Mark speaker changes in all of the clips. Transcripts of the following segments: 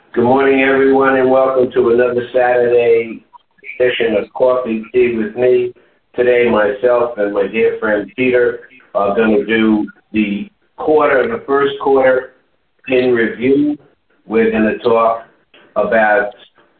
Speaker 1: Good morning, everyone, and welcome to another Saturday edition of Coffee Tea with me. Today, myself and my dear friend Peter are going to do the first quarter in review. We're going to talk about,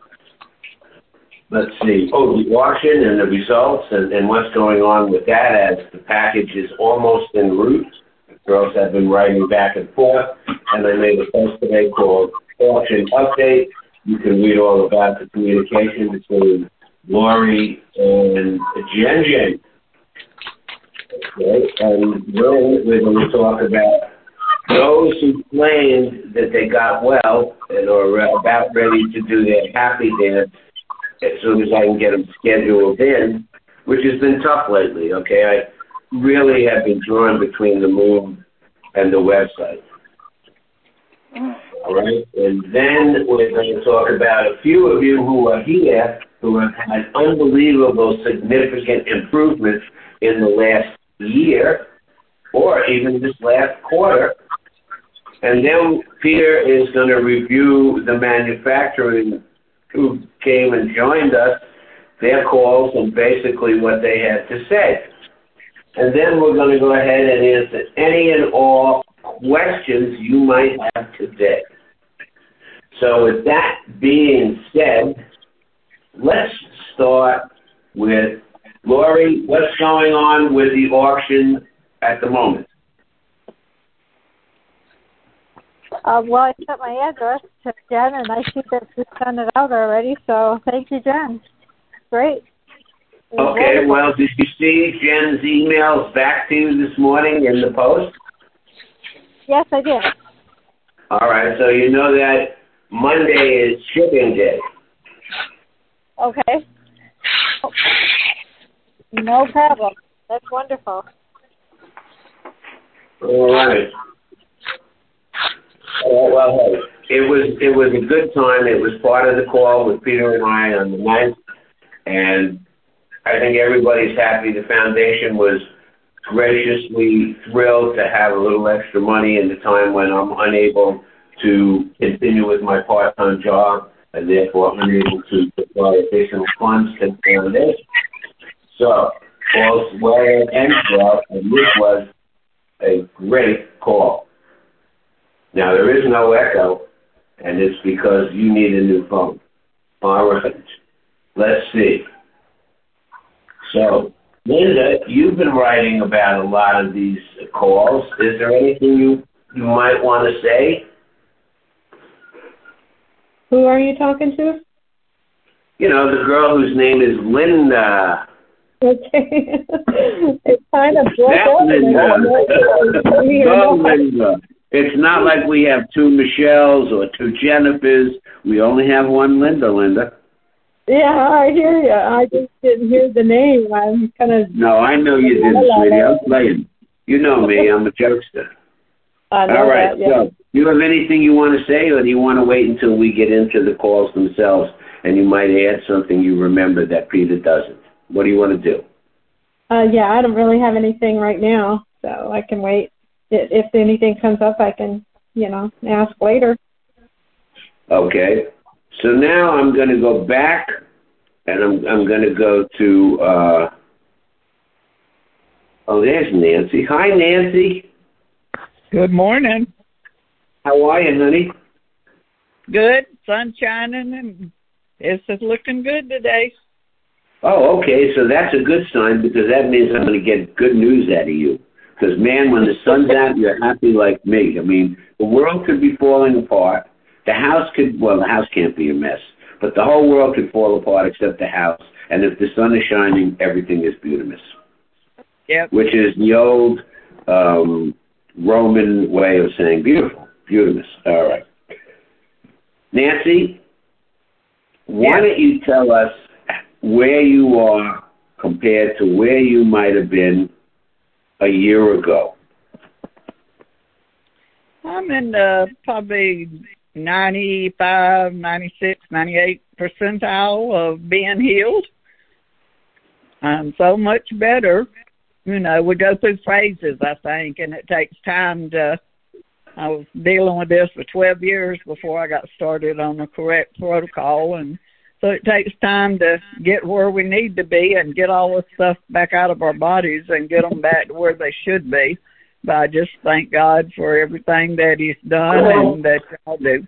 Speaker 1: the auction and the results and what's going on with that as the package is almost en route. The girls have been writing back and forth, and I made a post today called Auction Update. You can read all about the communication between Lori and Jen. Okay, and then we're going to talk about those who claimed that they got well and are about ready to do their happy dance as soon as I can get them scheduled in, which has been tough lately, okay? I really have been drawn between the moon and the website. All right, and then we're going to talk about a few of you who are here who have had unbelievable significant improvements in the last year or even this last quarter. And then Peter is going to review the manufacturing who came and joined us, their calls, and basically what they had to say. And then we're going to go ahead and answer any and all questions you might have today. So with that being said, let's start with Lori. What's going on with the auction at the moment?
Speaker 2: Well, I sent my address to Jen, and I see that she sent it out already, so thank you, Jen. Great.
Speaker 1: Okay, well, did you see Jen's emails back to you this morning in the post?
Speaker 2: Yes, I did.
Speaker 1: All right, so you know that Monday is shipping day.
Speaker 2: Okay. No problem. That's wonderful.
Speaker 1: All right. Well, hey, it was a good time. It was part of the call with Peter and I on the 9th, and I think everybody's happy. The foundation was graciously thrilled to have a little extra money in the time when I'm unable to continue with my part-time job and therefore unable to supply additional funds to the foundation. So, all's well and ends well, and this was a great call. Now, there is no echo, and it's because you need a new phone. All right. Let's see. So, Linda, you've been writing about a lot of these calls. Is there anything you might want to say?
Speaker 3: Who are you talking to?
Speaker 1: You know, the girl whose name is Linda.
Speaker 3: Okay. It's kind of
Speaker 1: Linda. It's not like we have two Michelles or two Jennifers. We only have one Linda.
Speaker 3: Yeah, I hear you. I just didn't hear the name. I'm kind of...
Speaker 1: No, I know you didn't, sweetie. I'm playing. You know me. I'm a jokester.
Speaker 3: I know.
Speaker 1: All right.
Speaker 3: That, yeah.
Speaker 1: So, do you have anything you want to say, or do you want to wait until we get into the calls themselves and you might add something you remember that Peter doesn't? What do you want to do?
Speaker 3: Yeah, I don't really have anything right now, so I can wait. If anything comes up, I can, ask later.
Speaker 1: Okay. So now I'm going to go back, and I'm going to go to, there's Nancy. Hi, Nancy.
Speaker 4: Good morning.
Speaker 1: How are you, honey?
Speaker 4: Good. Sun shining, and it's looking good today.
Speaker 1: Oh, okay. So that's a good sign, because that means I'm going to get good news out of you. Because, man, when the sun's out, you're happy like me. I mean, the world could be falling apart. The house can't be a mess. But the whole world could fall apart except the house. And if the sun is shining, everything is beautimous.
Speaker 4: Yep.
Speaker 1: Which is the old Roman way of saying beautiful. Beautimous. All right. Nancy, why don't you tell us where you are compared to where you might have been a year ago?
Speaker 4: I'm in probably 95, 96, 98 percentile of being healed. I'm so much better. We go through phases, I think, and it takes time to I was dealing with this for 12 years before I got started on the correct protocol, and so it takes time to get where we need to be and get all this stuff back out of our bodies and get them back to where they should be. But I just thank God for everything that He's done and that y'all do.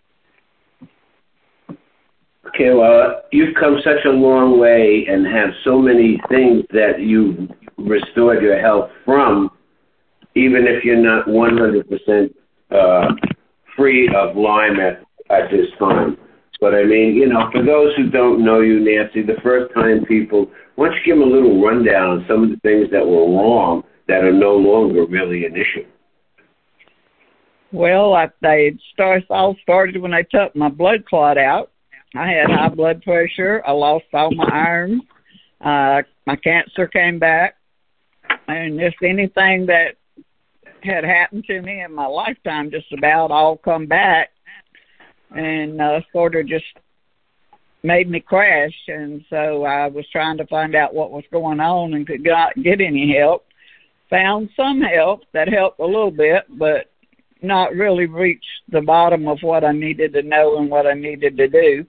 Speaker 1: Okay, well, you've come such a long way and have so many things that you've restored your health from, even if you're not 100% free of Lyme at this time. But, I mean, you know, for those who don't know you, Nancy, the first-time people, why don't you give them a little rundown on some of the things that were wrong that are no longer really an issue?
Speaker 4: Well, all started when I took my blood clot out. I had high blood pressure. I lost all my iron. My cancer came back. And just anything that had happened to me in my lifetime just about all come back and sort of just made me crash. And so I was trying to find out what was going on and could not get any help. Found some help that helped a little bit, but not really reached the bottom of what I needed to know and what I needed to do.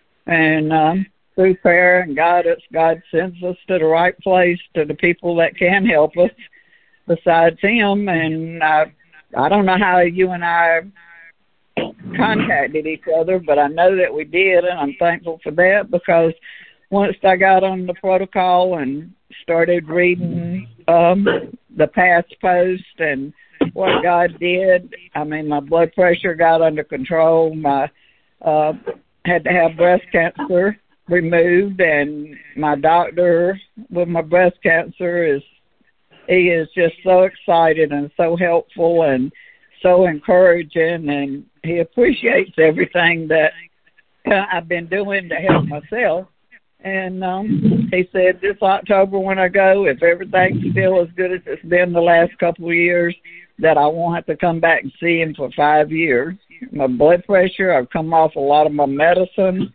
Speaker 4: And through prayer and guidance, God sends us to the right place, to the people that can help us besides Him. And I don't know how you and I contacted each other, but I know that we did, and I'm thankful for that, because once I got on the protocol and started reading the past post and what God did, I mean, my blood pressure got under control. My had to have breast cancer removed, and my doctor with my breast cancer he is just so excited and so helpful and so encouraging, and he appreciates everything that I've been doing to help myself. And he said this October when I go, if everything's still as good as it's been the last couple of years, that I won't have to come back and see him for 5 years. My blood pressure, I've come off a lot of my medicine.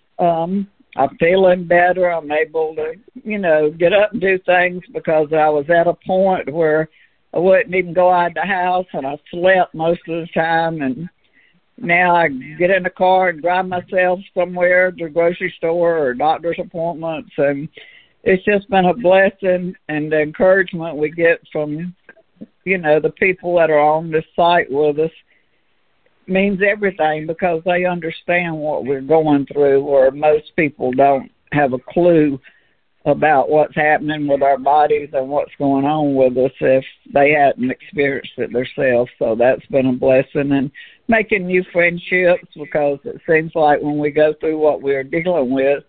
Speaker 4: I'm feeling better. I'm able to, get up and do things, because I was at a point where I wouldn't even go out of the house, and I slept most of the time. And now I get in the car and drive myself somewhere to the grocery store or doctor's appointments. And it's just been a blessing, and the encouragement we get from, the people that are on this site with us means everything, because they understand what we're going through, or most people don't have a clue about what's happening with our bodies and what's going on with us if they hadn't experienced it themselves. So that's been a blessing, and making new friendships, because it seems like when we go through what we're dealing with,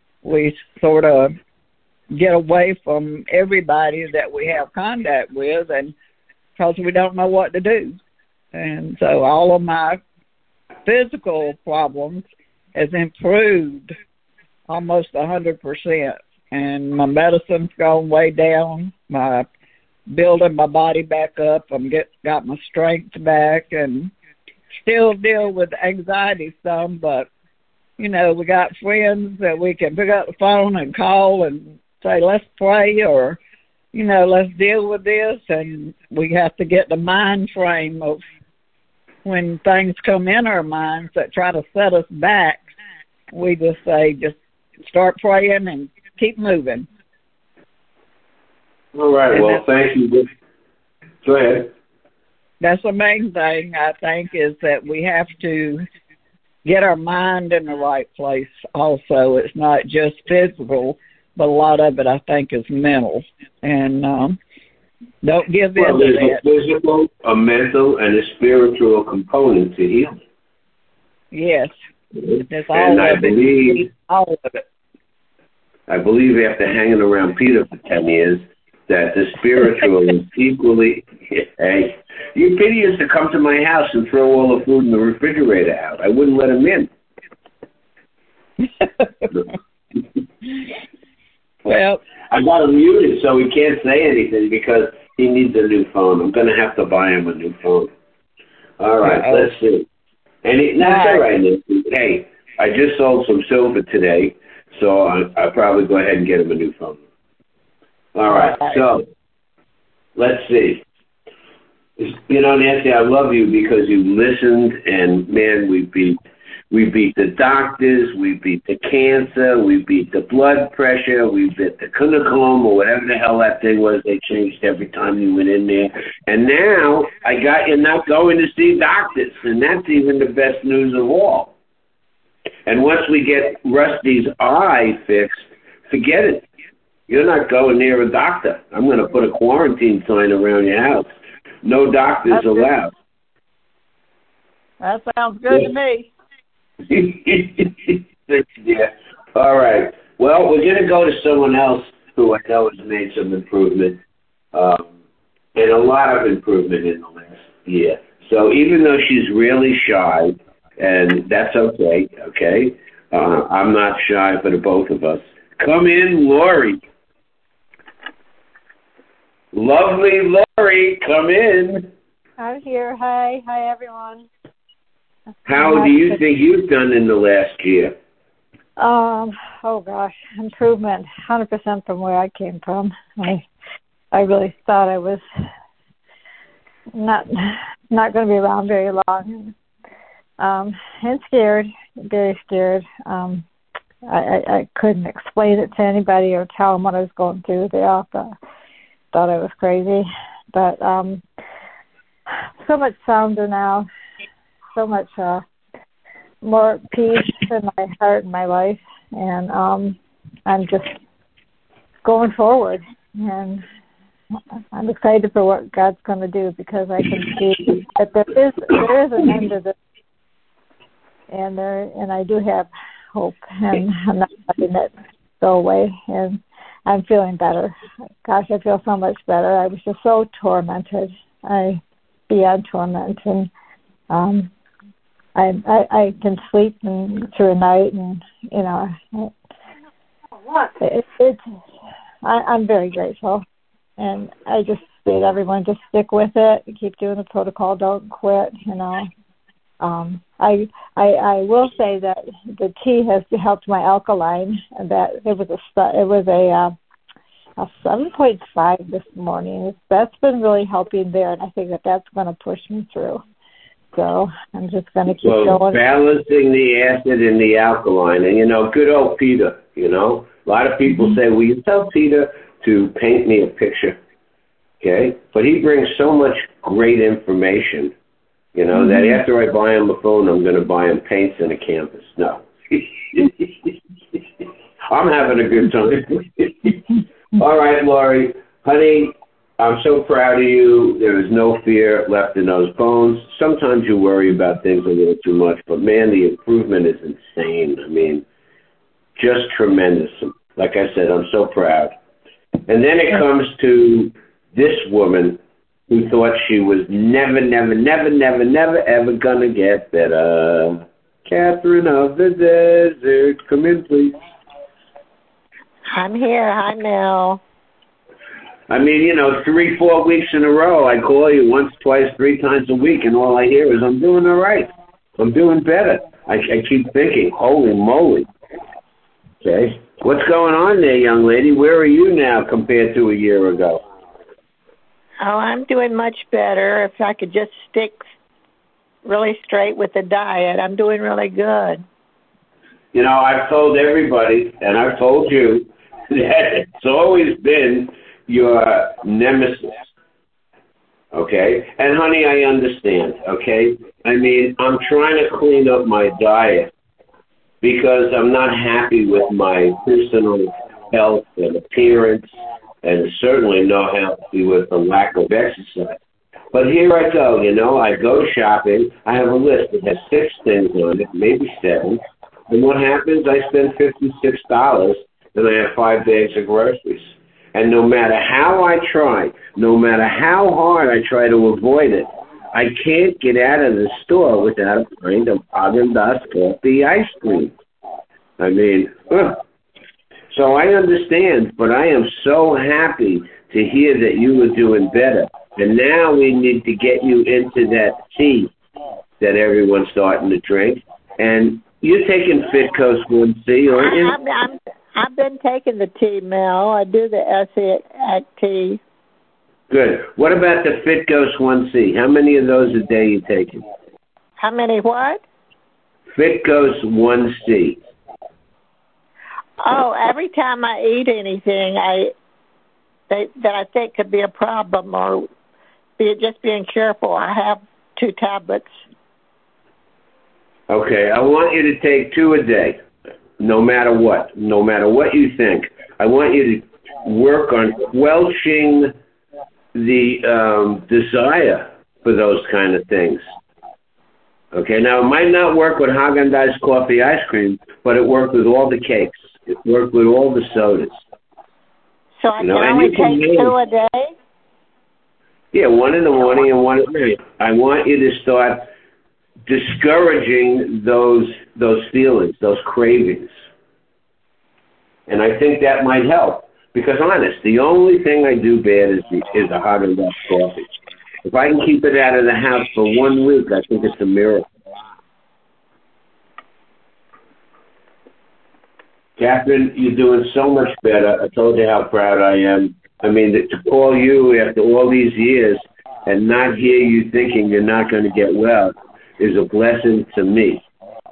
Speaker 4: we sort of get away from everybody that we have contact with, and because we don't know what to do. And so all of my physical problems has improved almost 100%. And my medicine's gone way down. My building my body back up. Got my strength back, and still deal with anxiety some. But we got friends that we can pick up the phone and call and say, let's pray, or let's deal with this. And we have to get the mind frame of when things come in our minds that try to set us back. We just say, just start praying and keep moving.
Speaker 1: All right. And well, thank you. Go ahead.
Speaker 4: That's the main thing, I think, is that we have to get our mind in the right place also. It's not just physical, but a lot of it, I think, is mental. And don't give in to
Speaker 1: there's
Speaker 4: that.
Speaker 1: A physical, a mental, and a spiritual component to healing.
Speaker 4: Yes. There's
Speaker 1: all
Speaker 4: all of it.
Speaker 1: I believe after hanging around Peter for 10 years, that the spiritual is equally... Hey, Peter used to come to my house and throw all the food in the refrigerator out. I wouldn't let him in.
Speaker 4: Well,
Speaker 1: I got him muted so he can't say anything because he needs a new phone. I'm going to have to buy him a new phone. All right, let's see. And that's all right, Nancy. Hey, I just sold some silver today, so I'll probably go ahead and get him a new phone. All right, so let's see. You know, Nancy, I love you because you listened, and man, we beat the doctors, we beat the cancer, we beat the blood pressure, we beat the clinicum or whatever the hell that thing was they changed every time you went in there. And now I got you not going to see doctors, and that's even the best news of all. And once we get Rusty's eye fixed, forget it. You're not going near a doctor. I'm going to put a quarantine sign around your house. No doctors allowed.
Speaker 4: That sounds good to me.
Speaker 1: Yeah. All right. Well, we're going to go to someone else who I know has made some improvement, and a lot of improvement in the last year. So even though she's really shy, and that's okay, I'm not shy for the both of us. Come in, Lori. Lovely Lori, come in.
Speaker 2: I'm here. Hi, everyone.
Speaker 1: How do you think you've done in the last year?
Speaker 2: Oh gosh, improvement, 100% from where I came from. I really thought I was not going to be around very long, and scared, very scared. I couldn't explain it to anybody or tell them what I was going through. They all thought I was crazy, but so much sounder now, so much more peace in my heart and my life, and I'm just going forward, and I'm excited for what God's going to do, because I can see that there is an end to this, and I do have hope, and I'm not letting it go away, and I'm feeling better. Gosh, I feel so much better. I was just so tormented. Beyond torment, and I can sleep through the night, and you know, I'm very grateful, and I just bid everyone just stick with it, keep doing the protocol, don't quit. You know, I will say that the tea has helped my alkaline, and that it was a 7.5 this morning. That's been really helping there, and I think that's going to push me through. So I'm just going to keep going.
Speaker 1: Balancing the acid and the alkaline. And, you know, good old Peter, you know. A lot of people say, will you tell Peter to paint me a picture? Okay? But he brings so much great information, you know, that after I buy him a phone, I'm going to buy him paints and a canvas. No. I'm having a good time. All right, Lori. Honey, I'm so proud of you. There is no fear left in those bones. Sometimes you worry about things a little too much, but, man, the improvement is insane. I mean, just tremendous. Like I said, I'm so proud. And then it comes to this woman who thought she was never, ever going to get better. Catherine of the Desert. Come in, please.
Speaker 5: I'm here. Hi, Mel.
Speaker 1: I mean, you know, 3-4 weeks in a row, I call you once, twice, 3 times a week, and all I hear is, I'm doing all right. I'm doing better. I keep thinking, holy moly. Okay. What's going on there, young lady? Where are you now compared to a year ago?
Speaker 5: Oh, I'm doing much better. If I could just stick really straight with the diet, I'm doing really good.
Speaker 1: You know, I've told everybody, and I've told you, that it's always been your nemesis, okay? And, honey, I understand, okay? I mean, I'm trying to clean up my diet because I'm not happy with my personal health and appearance, and certainly not happy with the lack of exercise. But here I go, you know, I go shopping. I have a list that has 6 things on it, maybe 7. And what happens? I spend $56, and I have 5 bags of groceries. And no matter how I try, no matter how hard I try to avoid it, I can't get out of the store without a pint of Haagen-Dazs coffee ice cream. I mean, so I understand, but I am so happy to hear that you were doing better. And now we need to get you into that tea that everyone's starting to drink. And you're taking Fitco Slim C, aren't you?
Speaker 5: I've been taking the tea, Mel. I do the SEAC tea.
Speaker 1: Good. What about the Fitghost 1C? How many of those a day are you taking?
Speaker 5: How many what?
Speaker 1: Fitghost 1C.
Speaker 5: Oh, every time I eat anything that I think could be a problem or just being careful, I have 2 tablets.
Speaker 1: Okay, I want you to take 2 a day, no matter what. No matter what you think. I want you to work on quelching the desire for those kind of things. Okay, now it might not work with Haagen-Dazs coffee ice cream, but it worked with all the cakes. It worked with all the sodas.
Speaker 5: So I can only take 2 a day?
Speaker 1: Yeah, 1 in the morning and 1 at night. I want you to start discouraging those feelings, those cravings. And I think that might help. Because honest, the only thing I do bad is a Haagen-Dazs coffee. If I can keep it out of the house for 1 week, I think it's a miracle. Catherine, you're doing so much better. I told you how proud I am. I mean, to call you after all these years and not hear you thinking you're not going to get well is a blessing to me.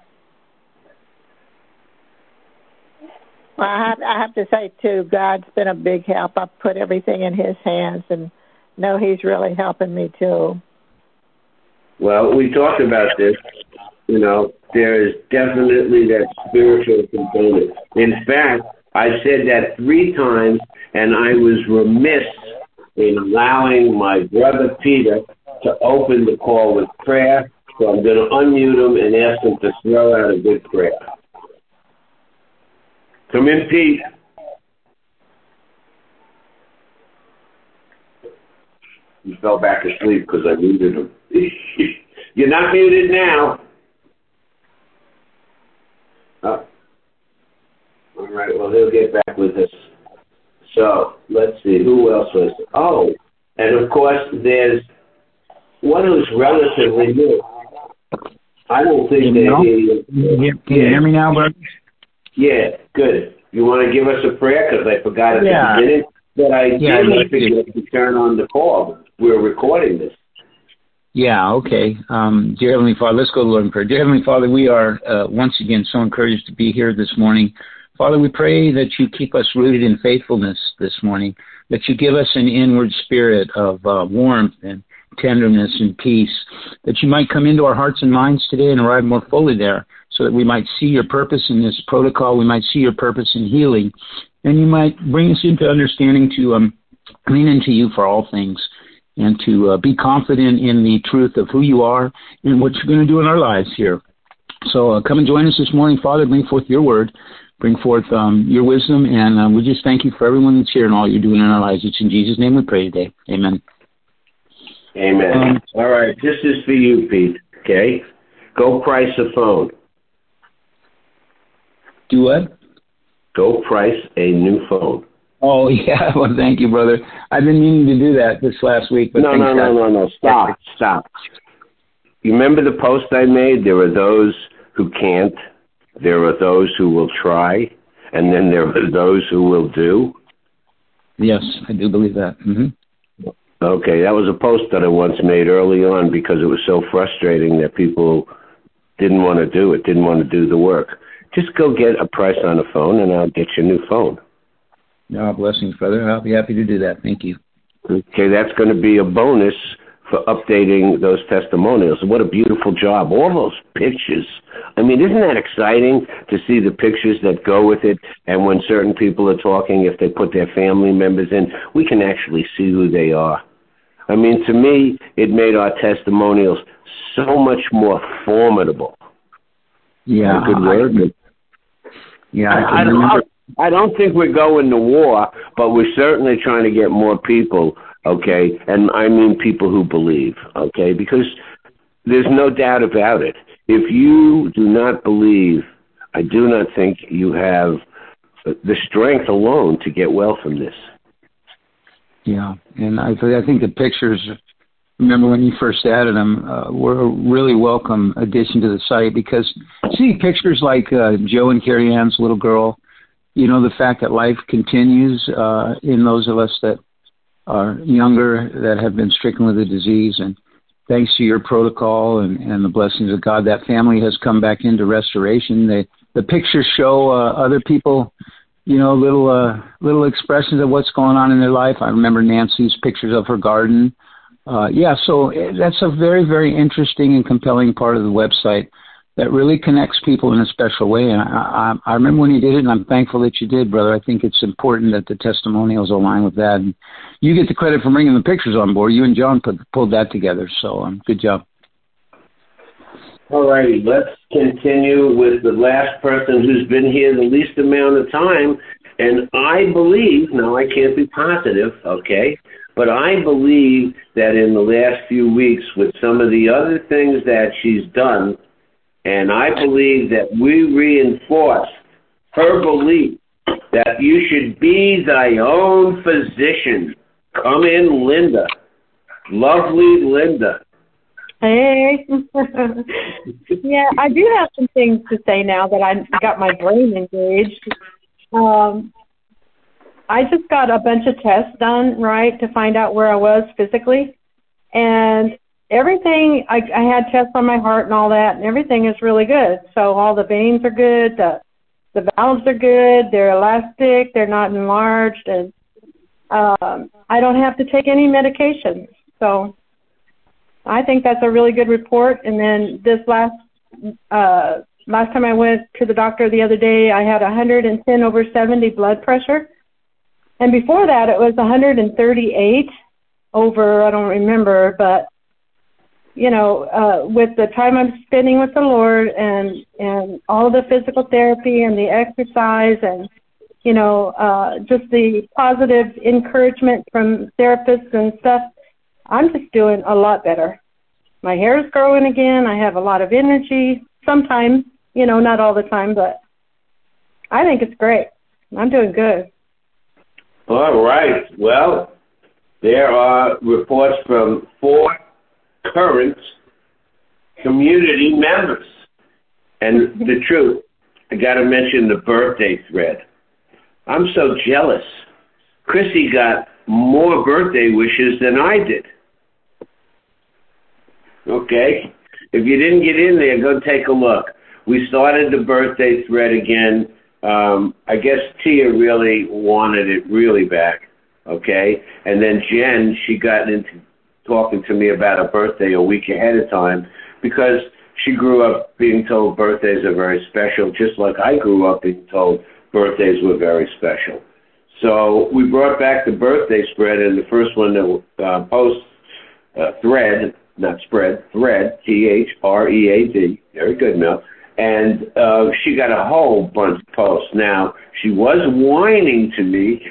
Speaker 5: Well, I have to say, too, God's been a big help. I've put everything in His hands and know He's really helping me, too.
Speaker 1: Well, we talked about this. You know, there is definitely that spiritual component. In fact, I said that 3 times, and I was remiss in allowing my brother Peter to open the call with prayer. So I'm going to unmute him and ask him to throw out a good prayer. Come in, Pete. He fell back asleep because I muted him. You're not muted now. Oh. All right, well, he'll get back with us. So, let's see, who else was there? Oh, and of course, there's one who's relatively new. I don't think they hear you.
Speaker 6: Can you hear me now, bud?
Speaker 1: Yeah, good. You want to give us a prayer? Because I forgot at the beginning. But I didn't forget to turn on the call. We're recording this.
Speaker 6: Yeah, okay. Dear Heavenly Father, let's go to the Lord in prayer. Dear Heavenly Father, we are once again so encouraged to be here this morning. Father, we pray that you keep us rooted in faithfulness this morning, that you give us an inward spirit of warmth and tenderness and peace, that you might come into our hearts and minds today and arrive more fully there, so that we might see your purpose in this protocol, we might see your purpose in healing, and you might bring us into understanding to lean into you for all things, and to be confident in the truth of who you are and what you're going to do in our lives here. So come and join us this morning, Father. Bring forth your word. Bring forth your wisdom, and we just thank you for everyone that's here and all you're doing in our lives. It's in Jesus' name we pray today. Amen.
Speaker 1: Amen. All right, this is for you, Pete, okay? Go price a phone.
Speaker 6: Do what?
Speaker 1: Go price a new phone.
Speaker 6: Oh, yeah. Well, thank you, brother. I've been meaning to do that this last week. But
Speaker 1: No. Stop. You remember the post I made? There are those who can't. There are those who will try. And then there are those who will do.
Speaker 6: Yes, I do believe that. Mm-hmm.
Speaker 1: Okay, that was a post that I once made early on because it was so frustrating that people didn't want to do it, didn't want to do the work. Just go get a price on a phone, and I'll get you a new phone.
Speaker 6: No, blessings, brother. I'll be happy to do that. Thank you.
Speaker 1: Okay, that's going to be a bonus for updating those testimonials. What a beautiful job. All those pictures. I mean, isn't that exciting to see the pictures that go with it? And when certain people are talking, if they put their family members in, we can actually see who they are. I mean, to me, it made our testimonials so much more formidable.
Speaker 6: Yeah.
Speaker 1: Good word. I don't think we're going to war, but we're certainly trying to get more people, okay? And I mean people who believe, okay? Because there's no doubt about it. If you do not believe, I do not think you have the strength alone to get well from this.
Speaker 6: Yeah, and I think the pictures, remember when you first added them, were a really welcome addition to the site because see pictures like Joe and Carrie Ann's little girl, you know, the fact that life continues in those of us that are younger that have been stricken with the disease. And thanks to your protocol and the blessings of God, that family has come back into restoration. The pictures show other people, little expressions of what's going on in their life. I remember Nancy's pictures of her garden. So that's a very, very interesting and compelling part of the website that really connects people in a special way. And I remember when you did it, and I'm thankful that you did, brother. I think it's important that the testimonials align with that. And you get the credit for bringing the pictures on board. You and John pulled that together, so good job.
Speaker 1: All righty, let's continue with the last person who's been here the least amount of time. And I believe, now I can't be positive, okay, but I believe that in the last few weeks with some of the other things that she's done, and I believe that we reinforce her belief that you should be thy own physician. Come in, Linda. Lovely Linda.
Speaker 3: Hey. Yeah, I do have some things to say now that I got my brain engaged. I just got a bunch of tests done, right, to find out where I was physically. And everything, I had tests on my heart and all that, and everything is really good. So all the veins are good, the valves are good, they're elastic, they're not enlarged, and I don't have to take any medications. So I think that's a really good report. And then this last time I went to the doctor the other day, I had 110/70 blood pressure. And before that, it was 138 over, I don't remember, but with the time I'm spending with the Lord and all the physical therapy and the exercise and, just the positive encouragement from therapists and stuff, I'm just doing a lot better. My hair is growing again. I have a lot of energy sometimes, not all the time, but I think it's great. I'm doing good.
Speaker 1: All right. Well, there are reports from 4 current community members. And the truth, I got to mention the birthday thread. I'm so jealous. Chrissy got more birthday wishes than I did. Okay? If you didn't get in there, go take a look. We started the birthday thread again. I guess Tia really wanted it really back. Okay? And then Jen, she got into talking to me about a birthday a week ahead of time because she grew up being told birthdays are very special, just like I grew up being told birthdays were very special. So we brought back the birthday spread, and the first one that posts thread, not spread, thread, THREAD, very good, Mel. And she got a whole bunch of posts. Now, she was whining to me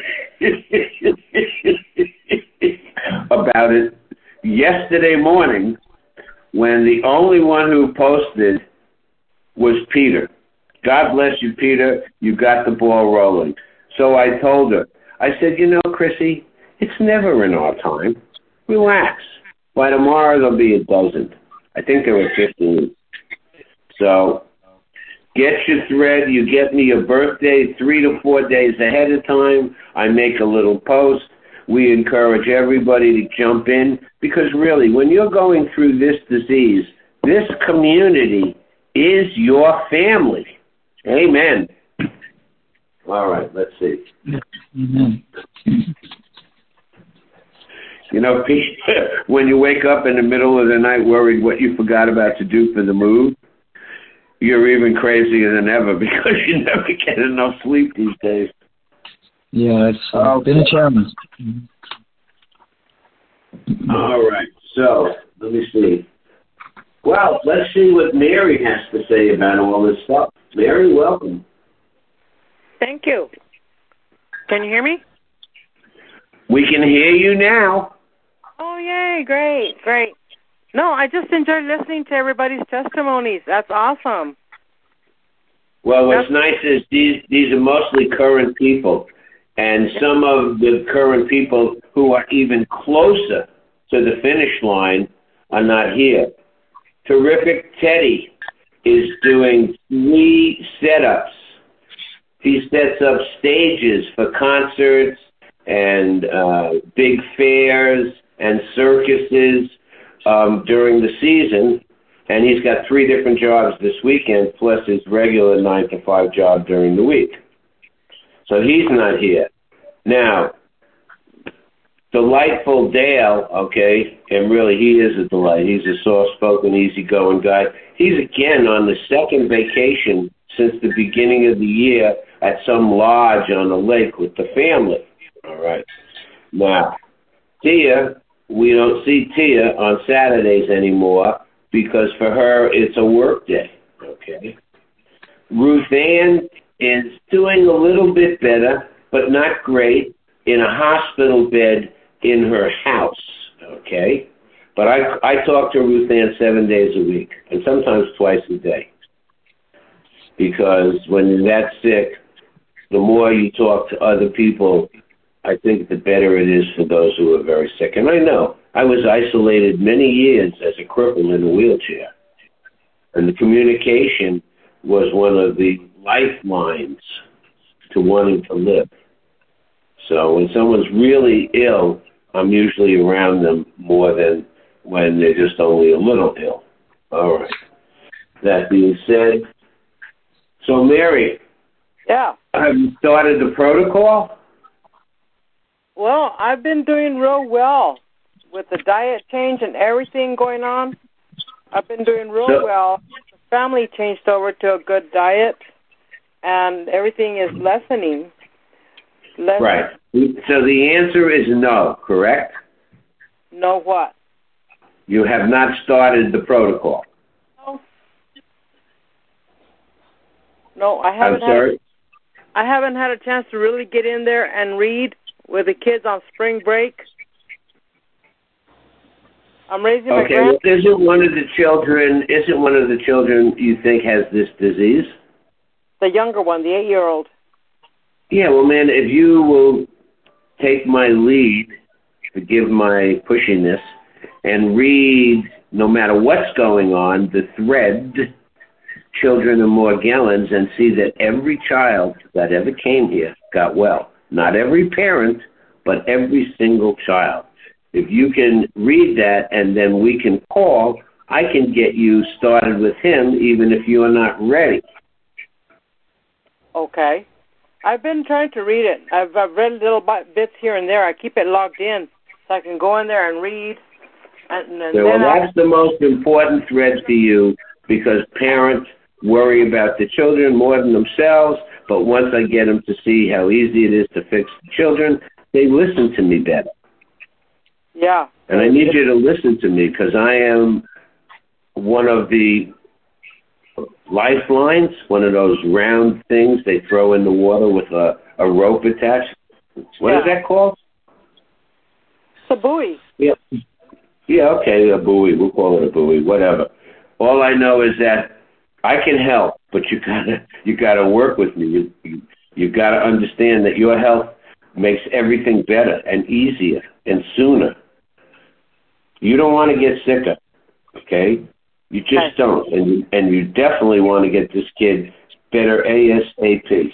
Speaker 1: about it yesterday morning when the only one who posted was Peter. God bless you, Peter. You got the ball rolling. So I told her, I said, Chrissy, it's never in our time. Relax. By tomorrow, there'll be a dozen. I think there were 15. So get your thread. You get me a birthday 3 to 4 days ahead of time. I make a little post. We encourage everybody to jump in because really, when you're going through this disease, this community is your family. Amen. All right, let's see.
Speaker 6: Amen.
Speaker 1: When you wake up in the middle of the night worried what you forgot about to do for the move, you're even crazier than ever because you never get enough sleep these days.
Speaker 6: Yeah, it's been a challenge.
Speaker 1: All right, so let me see. Well, let's see what Mary has to say about all this stuff. Mary, welcome.
Speaker 7: Thank you. Can you hear me?
Speaker 1: We can hear you now.
Speaker 7: Oh, yay, great. No, I just enjoyed listening to everybody's testimonies. That's awesome.
Speaker 1: Well, what's nice is these are mostly current people, and some of the current people who are even closer to the finish line are not here. Terrific Teddy is doing 3 setups. He sets up stages for concerts and big fairs and circuses during the season, and he's got 3 different jobs this weekend, plus his regular 9-to-5 job during the week. So he's not here. Now, delightful Dale, okay, and really he is a delight. He's a soft-spoken, easygoing guy. He's again on the second vacation since the beginning of the year at some lodge on the lake with the family. All right. Now, Tia, we don't see Tia on Saturdays anymore because for her it's a work day. Okay. Ruth Ann is doing a little bit better, but not great, in a hospital bed in her house. Okay. But I talk to Ruth Ann 7 days a week, and sometimes twice a day. Because when you're that sick, the more you talk to other people, I think the better it is for those who are very sick. And I know, I was isolated many years as a cripple in a wheelchair. And the communication was one of the lifelines to wanting to live. So when someone's really ill, I'm usually around them more than when they're just only a little ill. All right. That being said, so Mary,
Speaker 7: Yeah.
Speaker 1: have you started the protocol?
Speaker 7: Well, I've been doing real well with the diet change and everything going on. I've been doing real well. The family changed over to a good diet, and everything is lessening.
Speaker 1: Right. So the answer is no, correct?
Speaker 7: No what?
Speaker 1: You have not started the protocol.
Speaker 7: No, I haven't.
Speaker 1: I'm sorry?
Speaker 7: I haven't had a chance to really get in there and read with the kids on spring break. I'm raising my
Speaker 1: Okay, well, isn't one of the children you think has this disease?
Speaker 7: The younger one, the 8-year-old.
Speaker 1: Yeah, well, man, if you will take my lead, forgive my pushiness, and read, no matter what's going on, the thread, Children of Morgellons, and see that every child that ever came here got well. Not every parent, but every single child. If you can read that and then we can call, I can get you started with him even if you are not ready.
Speaker 7: Okay. I've been trying to read it. I've read little bits here and there. I keep it logged in so I can go in there and read. And
Speaker 1: Well, that's the most important thread for you, because parents worry about the children more than themselves, but once I get them to see how easy it is to fix the children, they listen to me better.
Speaker 7: Yeah.
Speaker 1: And I need you to listen to me, because I am one of the lifelines, one of those round things they throw in the water with a rope attached. What is that called?
Speaker 7: It's a buoy.
Speaker 1: Yeah. Yeah, okay, a buoy. We'll call it a buoy, whatever. All I know is that I can help, but you gotta work with me. You gotta understand that your health makes everything better and easier and sooner. You don't want to get sicker, okay? You just don't, and you definitely want to get this kid better ASAP.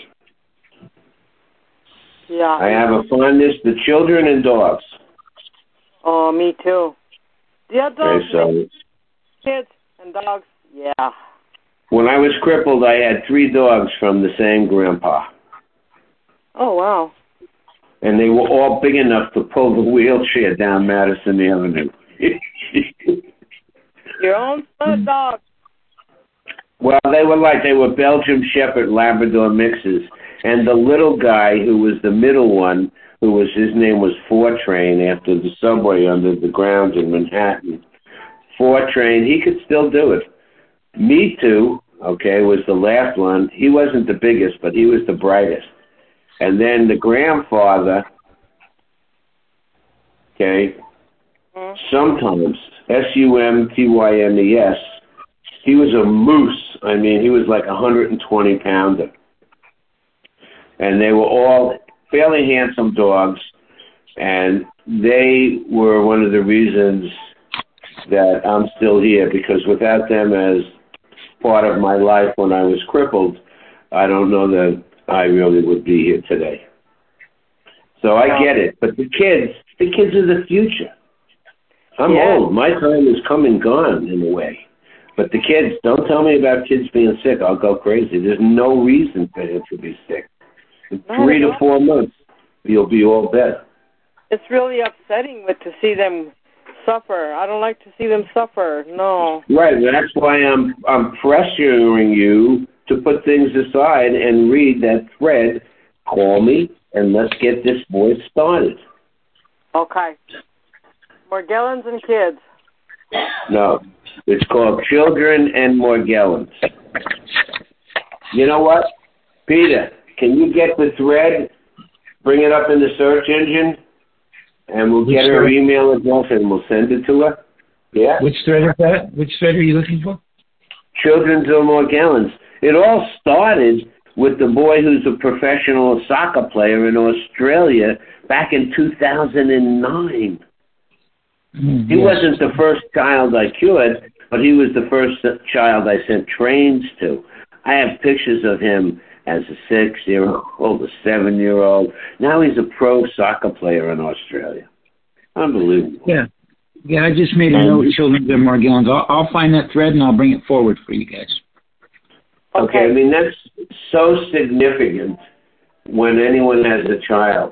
Speaker 7: Yeah.
Speaker 1: I have a fondness for children and dogs.
Speaker 7: Oh, me too. Yeah, dogs,
Speaker 1: Okay, so
Speaker 7: kids and dogs, yeah.
Speaker 1: when I was crippled, I had 3 dogs from the same grandpa.
Speaker 7: Oh, wow.
Speaker 1: And they were all big enough to pull the wheelchair down Madison Avenue.
Speaker 7: Your own blood dog.
Speaker 1: Well, they were Belgian Shepherd Labrador mixes. And the little guy who was the middle one, his name was Fortrain, after the subway under the ground in Manhattan. Fortrain, he could still do it. Me Too, okay, was the last one. He wasn't the biggest, but he was the brightest. And then the grandfather, okay, sometimes, Sumtymes, he was a moose. I mean, he was like a 120-pounder. And they were all fairly handsome dogs, and they were one of the reasons that I'm still here, because without them as part of my life when I was crippled, I don't know that I really would be here today. So I get it. But the kids are the future. I'm old. My time has come and gone in a way. But the kids, don't tell me about kids being sick. I'll go crazy. There's no reason for him to be sick. In 3 to 4 months, you'll be all better.
Speaker 7: It's really upsetting to see them suffer. I don't like to see them suffer. No.
Speaker 1: Right. That's why I'm pressuring you to put things aside and read that thread. Call me and let's get this boy started.
Speaker 7: Okay. Morgellons and kids.
Speaker 1: No. It's called Children and Morgellons. You know what? Peter, can you get the thread, bring it up in the search engine, and we'll get her email address and we'll send it to her? Yeah?
Speaker 6: Which thread is that? Which thread are you looking for?
Speaker 1: Children and Morgellons. It all started with the boy who's a professional soccer player in Australia back in 2009. He wasn't the first child I cured, but he was the first child I sent trains to. I have pictures of him as a 6-year-old, a 7-year-old. Now he's a pro soccer player in Australia. Unbelievable.
Speaker 6: Yeah, I just made a note, Children and Morgellons. I'll find that thread and I'll bring it forward for you guys.
Speaker 1: Okay, I mean, that's so significant when anyone has a child.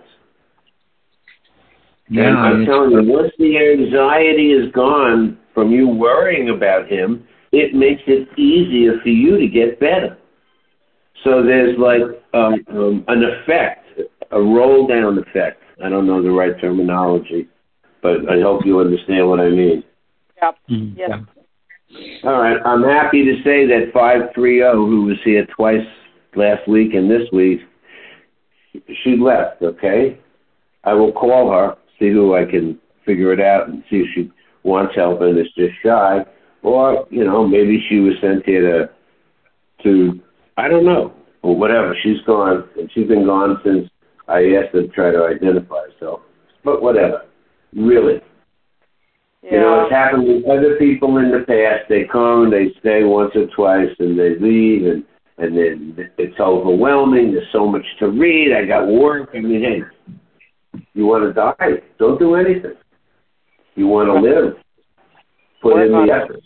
Speaker 1: Yeah, and I'm telling you, once the anxiety is gone from you worrying about him, it makes it easier for you to get better. So there's like an effect, a roll-down effect. I don't know the right terminology, but I hope you understand what I mean.
Speaker 7: Yep. Yes.
Speaker 1: All right. I'm happy to say that 530, who was here twice last week and this week, she left, okay? I will call her, see who I can figure it out, and see if she wants help and is just shy. Or, maybe she was sent here to I don't know, or whatever. She's gone, and she's been gone since I asked her to try to identify herself. But whatever. Really.
Speaker 7: Yeah.
Speaker 1: It's happened with other people in the past. They come, they stay once or twice, and they leave, and then it's overwhelming. There's so much to read. I got work. I mean, hey, you want to die? Don't do anything. You want to live? Put in the effort.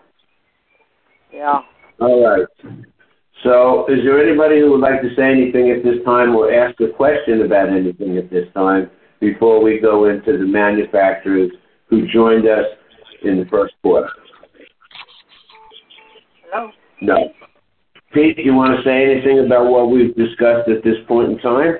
Speaker 7: Yeah.
Speaker 1: All right. So is there anybody who would like to say anything at this time or ask a question about anything at this time before we go into the manufacturers who joined us in the first quarter? No. Pete, do you want to say anything about what we've discussed at this point in time?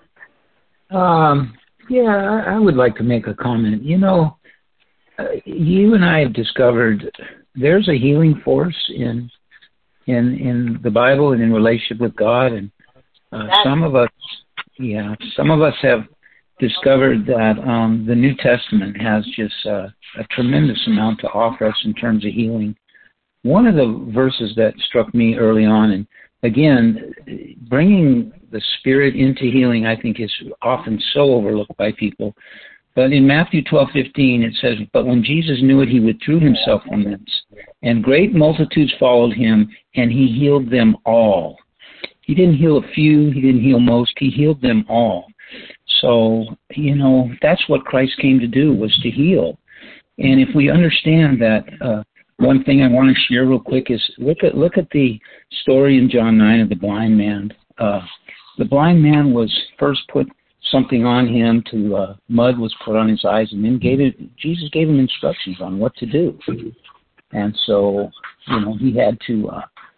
Speaker 6: Yeah, I would like to make a comment. You and I have discovered there's a healing force in the Bible and in relationship with God, and some of us have discovered that the New Testament has just a tremendous amount to offer us in terms of healing. One of the verses that struck me early on, and again, bringing the Spirit into healing, I think is often so overlooked by people. But in Matthew 12:15, it says, "But when Jesus knew it, he withdrew himself from thence, and great multitudes followed him, and he healed them all." He didn't heal a few, he didn't heal most, he healed them all. So, that's what Christ came to do, was to heal. And if we understand that, one thing I want to share real quick is look at the story in John 9 of the blind man. The blind man was first put something on him mud was put on his eyes, and then Jesus gave him instructions on what to do. And so, he had to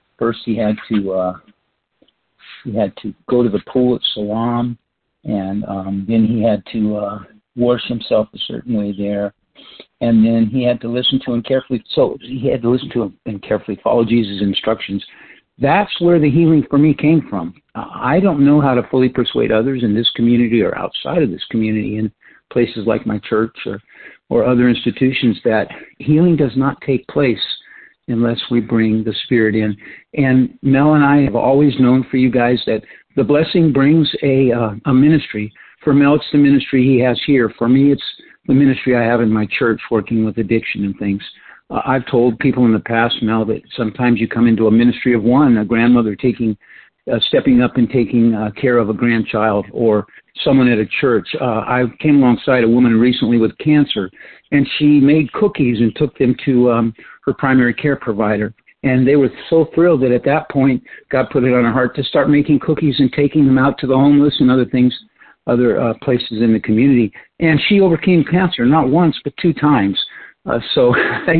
Speaker 6: go to the pool at Siloam, and then he had to wash himself a certain way there. And then he had to listen to him carefully. So he had to listen to him and carefully follow Jesus' instructions. That's where the healing for me came from. I don't know how to fully persuade others in this community or outside of this community in places like my church or other institutions that healing does not take place unless we bring the Spirit in. And Mel and I have always known for you guys that the blessing brings a ministry. For Mel, it's the ministry he has here. For me, it's the ministry I have in my church working with addiction and things. I've told people in the past, Mel, that sometimes you come into a ministry of one, a grandmother taking stepping up and taking care of a grandchild or someone at a church. I came alongside a woman recently with cancer, and she made cookies and took them to her primary care provider. And they were so thrilled that at that point, God put it on her heart to start making cookies and taking them out to the homeless and other things, other places in the community. And she overcame cancer, not once, but 2 times. So,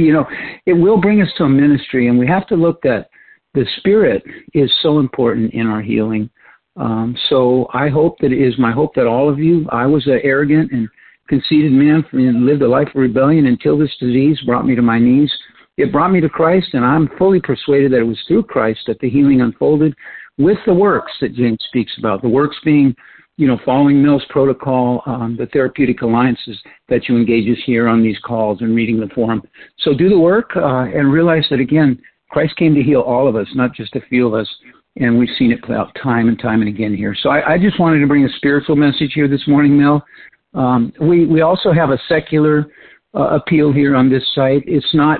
Speaker 6: it will bring us to a ministry, and we have to look at the Spirit is so important in our healing. So I hope that it is my hope that all of you, I was an arrogant and conceited man and lived a life of rebellion until this disease brought me to my knees. It brought me to Christ, and I'm fully persuaded that it was through Christ that the healing unfolded with the works that James speaks about. The works being, following Mill's protocol, the therapeutic alliances that you engage us here on these calls and reading the forum. So do the work and realize that, again, Christ came to heal all of us, not just a few of us, and we've seen it play out time and time and again here. So I just wanted to bring a spiritual message here this morning, Mill. We also have a secular appeal here on this site. It's not,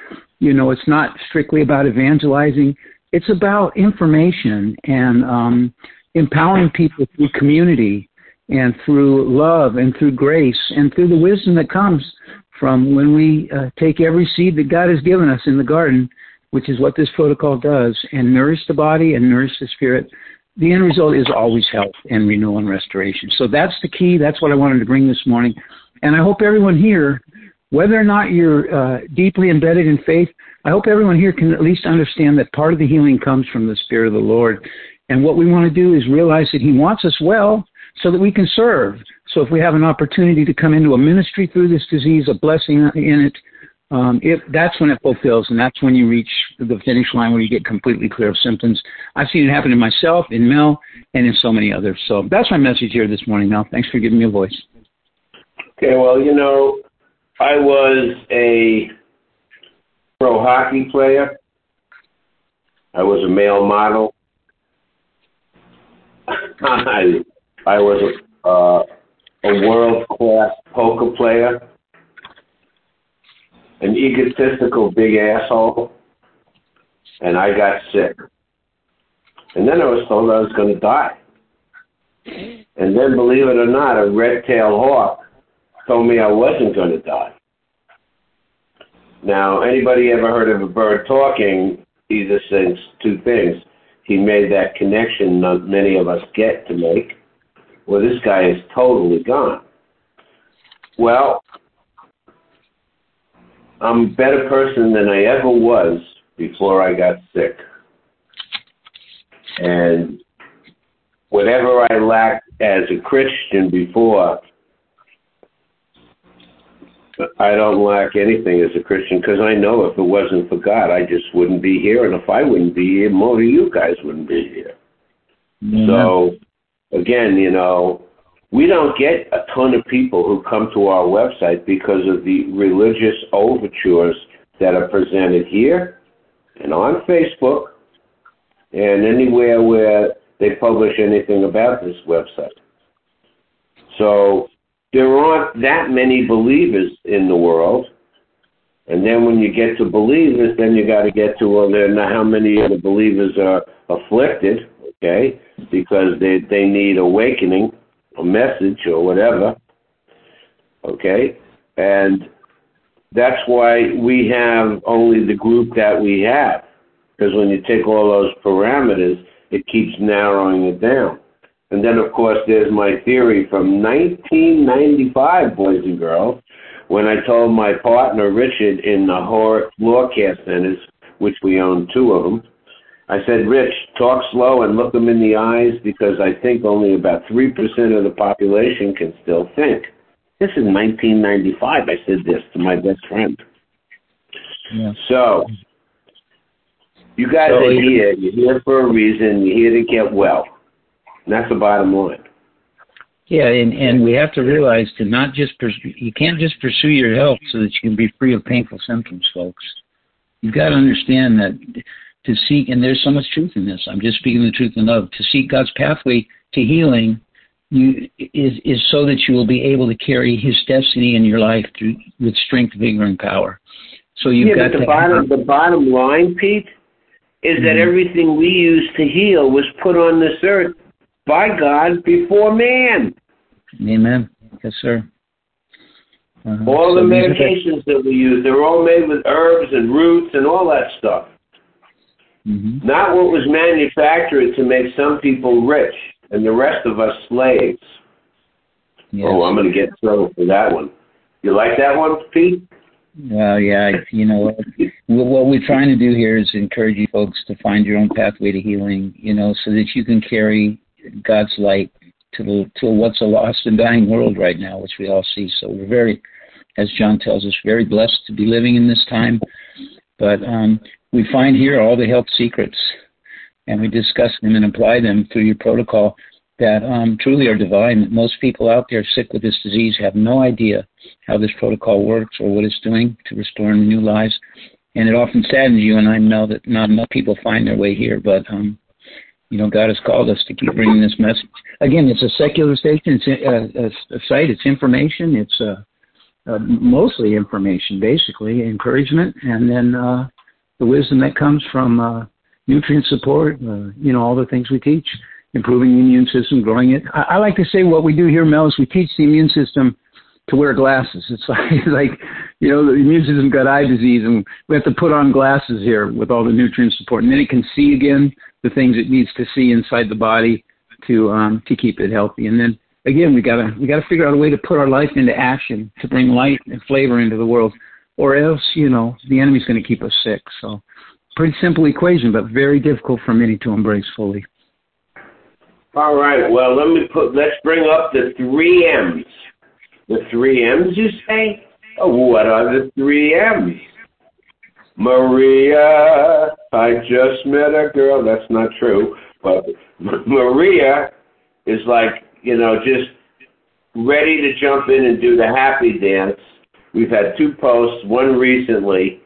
Speaker 6: it's not strictly about evangelizing. It's about information and empowering people through community and through love and through grace and through the wisdom that comes from when we take every seed that God has given us in the garden, which is what this protocol does, and nourish the body and nourish the spirit. The end result is always health and renewal and restoration. So that's the key. That's what I wanted to bring this morning. And I hope everyone here, whether or not you're deeply embedded in faith, I hope everyone here can at least understand that part of the healing comes from the Spirit of the Lord. And what we want to do is realize that He wants us well so that we can serve. So if we have an opportunity to come into a ministry through this disease, a blessing in it, that's when it fulfills, and that's when you reach the finish line where you get completely clear of symptoms. I've seen it happen in myself, in Mel, and in so many others. So that's my message here this morning, Mel. Thanks for giving me a voice.
Speaker 1: Okay, well, I was a pro hockey player. I was a male model. I was a world-class poker player. An egotistical big asshole, and I got sick. And then I was told I was going to die. And then, believe it or not, a red-tailed hawk told me I wasn't going to die. Now, anybody ever heard of a bird talking, he just thinks 2 things. He made that connection not many of us get to make. Well, this guy is totally gone. Well, I'm a better person than I ever was before I got sick. And whatever I lacked as a Christian before, I don't lack anything as a Christian because I know if it wasn't for God, I just wouldn't be here. And if I wouldn't be here, more of you guys wouldn't be here. Yeah. So, again, we don't get a ton of people who come to our website because of the religious overtures that are presented here and on Facebook and anywhere where they publish anything about this website. So there aren't that many believers in the world. And then when you get to believers, then you got to get to, well, then how many of the believers are afflicted, okay, because they need awakening, a message or whatever, okay? And that's why we have only the group that we have, because when you take all those parameters, it keeps narrowing it down. And then, of course, there's my theory from 1995, boys and girls, when I told my partner, Richard, in the Hort Law Care Centers, which we own 2 of them, I said, Rich, talk slow and look them in the eyes because I think only about 3% of the population can still think. This is 1995. I said this to my best friend. Yeah. So, you guys are here. You're here for a reason. You're here to get well. And that's the bottom line.
Speaker 6: Yeah, and we have to realize to not just you can't just pursue your health so that you can be free of painful symptoms, folks. You've got to understand that to seek, and there's so much truth in this, I'm just speaking the truth in love, to seek God's pathway to healing is so that you will be able to carry His destiny in your life with strength, vigor, and power. So you've got
Speaker 1: the bottom line, Pete, is that everything we use to heal was put on this earth by God before man.
Speaker 6: Amen. Yes, sir.
Speaker 1: All the medications that we use, they're all made with herbs and roots and all that stuff. Not what was manufactured to make some people rich and the rest of us slaves. Yes. Oh, I'm going to get in trouble for that one. You like that one, Pete?
Speaker 6: Well, yeah, you know, what we're trying to do here is encourage you folks to find your own pathway to healing, you know, so that you can carry God's light to what's a lost and dying world right now, which we all see. So we're very, as John tells us, very blessed to be living in this time. But we find here all the health secrets, and we discuss them and apply them through your protocol that truly are divine. Most people out there sick with this disease have no idea how this protocol works or what it's doing to restore new lives. And it often saddens you, and I know that not enough people find their way here, but you know, God has called us to keep bringing this message. Again, it's a secular station, it's a site, it's information, it's mostly information, basically, encouragement, and then the wisdom that comes from nutrient support, you know, all the things we teach, improving the immune system, growing it. I like to say what we do here, Mel, is we teach the immune system to wear glasses. It's like, you know, the immune system got eye disease, and we have to put on glasses here with all the nutrient support, and then it can see again the things it needs to see inside the body to keep it healthy. And then again, we gotta figure out a way to put our life into action to bring light and flavor into the world, or else, you know, the enemy's going to keep us sick. So, pretty simple equation, but very difficult for many to embrace fully.
Speaker 1: All right. Well, let's bring up the 3 M's. The 3 M's, you say? Oh, what are the 3 M's? Maria, I just met a girl. That's not true. But Maria is like, you know, just ready to jump in and do the happy dance. We've had 2 posts, one recently.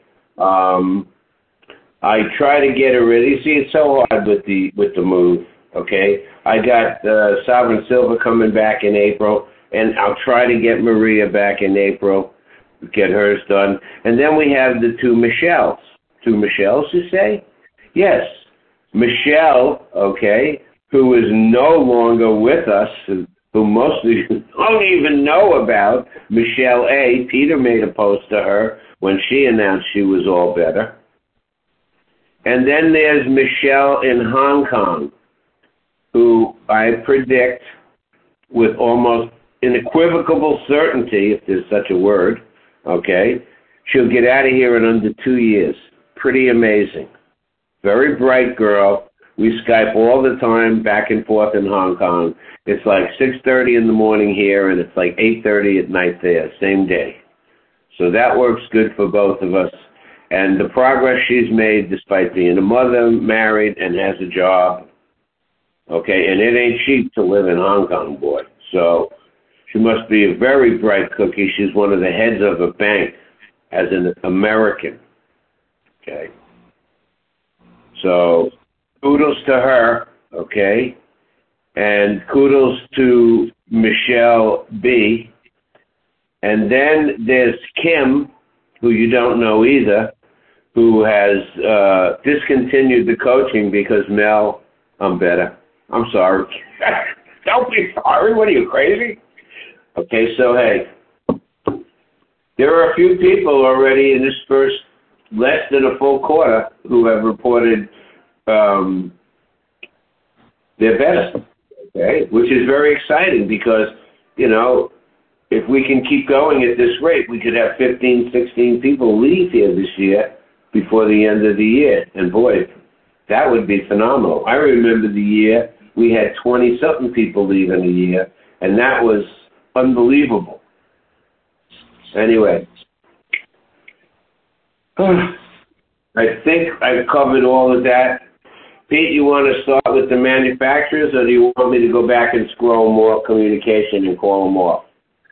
Speaker 1: I try to get her ready. See, it's so hard with the move, okay? I got Sovereign Silver coming back in April, and I'll try to get Maria back in April, get hers done. And then we have the 2 Michelles. 2 Michelles, you say? Yes. Michelle, okay, who is no longer with us, who most of you don't even know about, Michelle A. Peter made a post to her when she announced she was all better. And then there's Michelle in Hong Kong, who I predict with almost unequivocal certainty, if there's such a word, okay, she'll get out of here in under 2 years. Pretty amazing. Very bright girl. We Skype all the time, back and forth in Hong Kong. It's like 6:30 in the morning here, and it's like 8:30 at night there, same day. So that works good for both of us. And the progress she's made, despite being a mother, married, and has a job, okay, and it ain't cheap to live in Hong Kong, boy. So she must be a very bright cookie. She's one of the heads of a bank as an American, okay. So kudos to her, okay, and kudos to Michelle B. And then there's Kim, who you don't know either, who has discontinued the coaching because Mel, I'm better. I'm sorry. Don't be sorry. What are you, crazy? Okay, so hey, there are a few people already in this first less than a full quarter who have reported their best, okay, which is very exciting because, you know, if we can keep going at this rate, we could have 15, 16 people leave here this year before the end of the year. And boy, that would be phenomenal. I remember the year we had 20-something people leave in a year, and that was unbelievable. Anyway, I think I've covered all of that. Pete, you want to start with the manufacturers, or do you want me to go back and scroll more communication and call them off?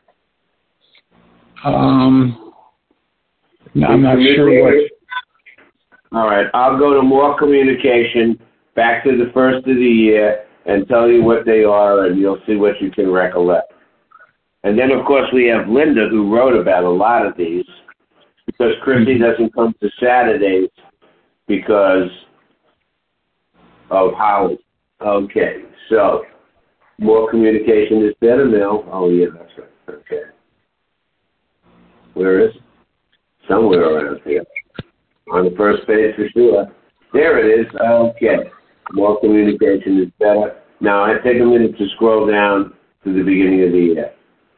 Speaker 6: I'm not sure what.
Speaker 1: All right, I'll go to more communication, back to the first of the year, and tell you what they are, and you'll see what you can recollect. And then, of course, we have Linda, who wrote about a lot of these, because Chrissy doesn't come to Saturdays because of Howard. Okay, so more communication is better now. Oh, yeah, that's right. Okay. Where is it? Somewhere around here. On the first page for sure. There it is. Okay. More communication is better. Now, I take a minute to scroll down to the beginning of the year.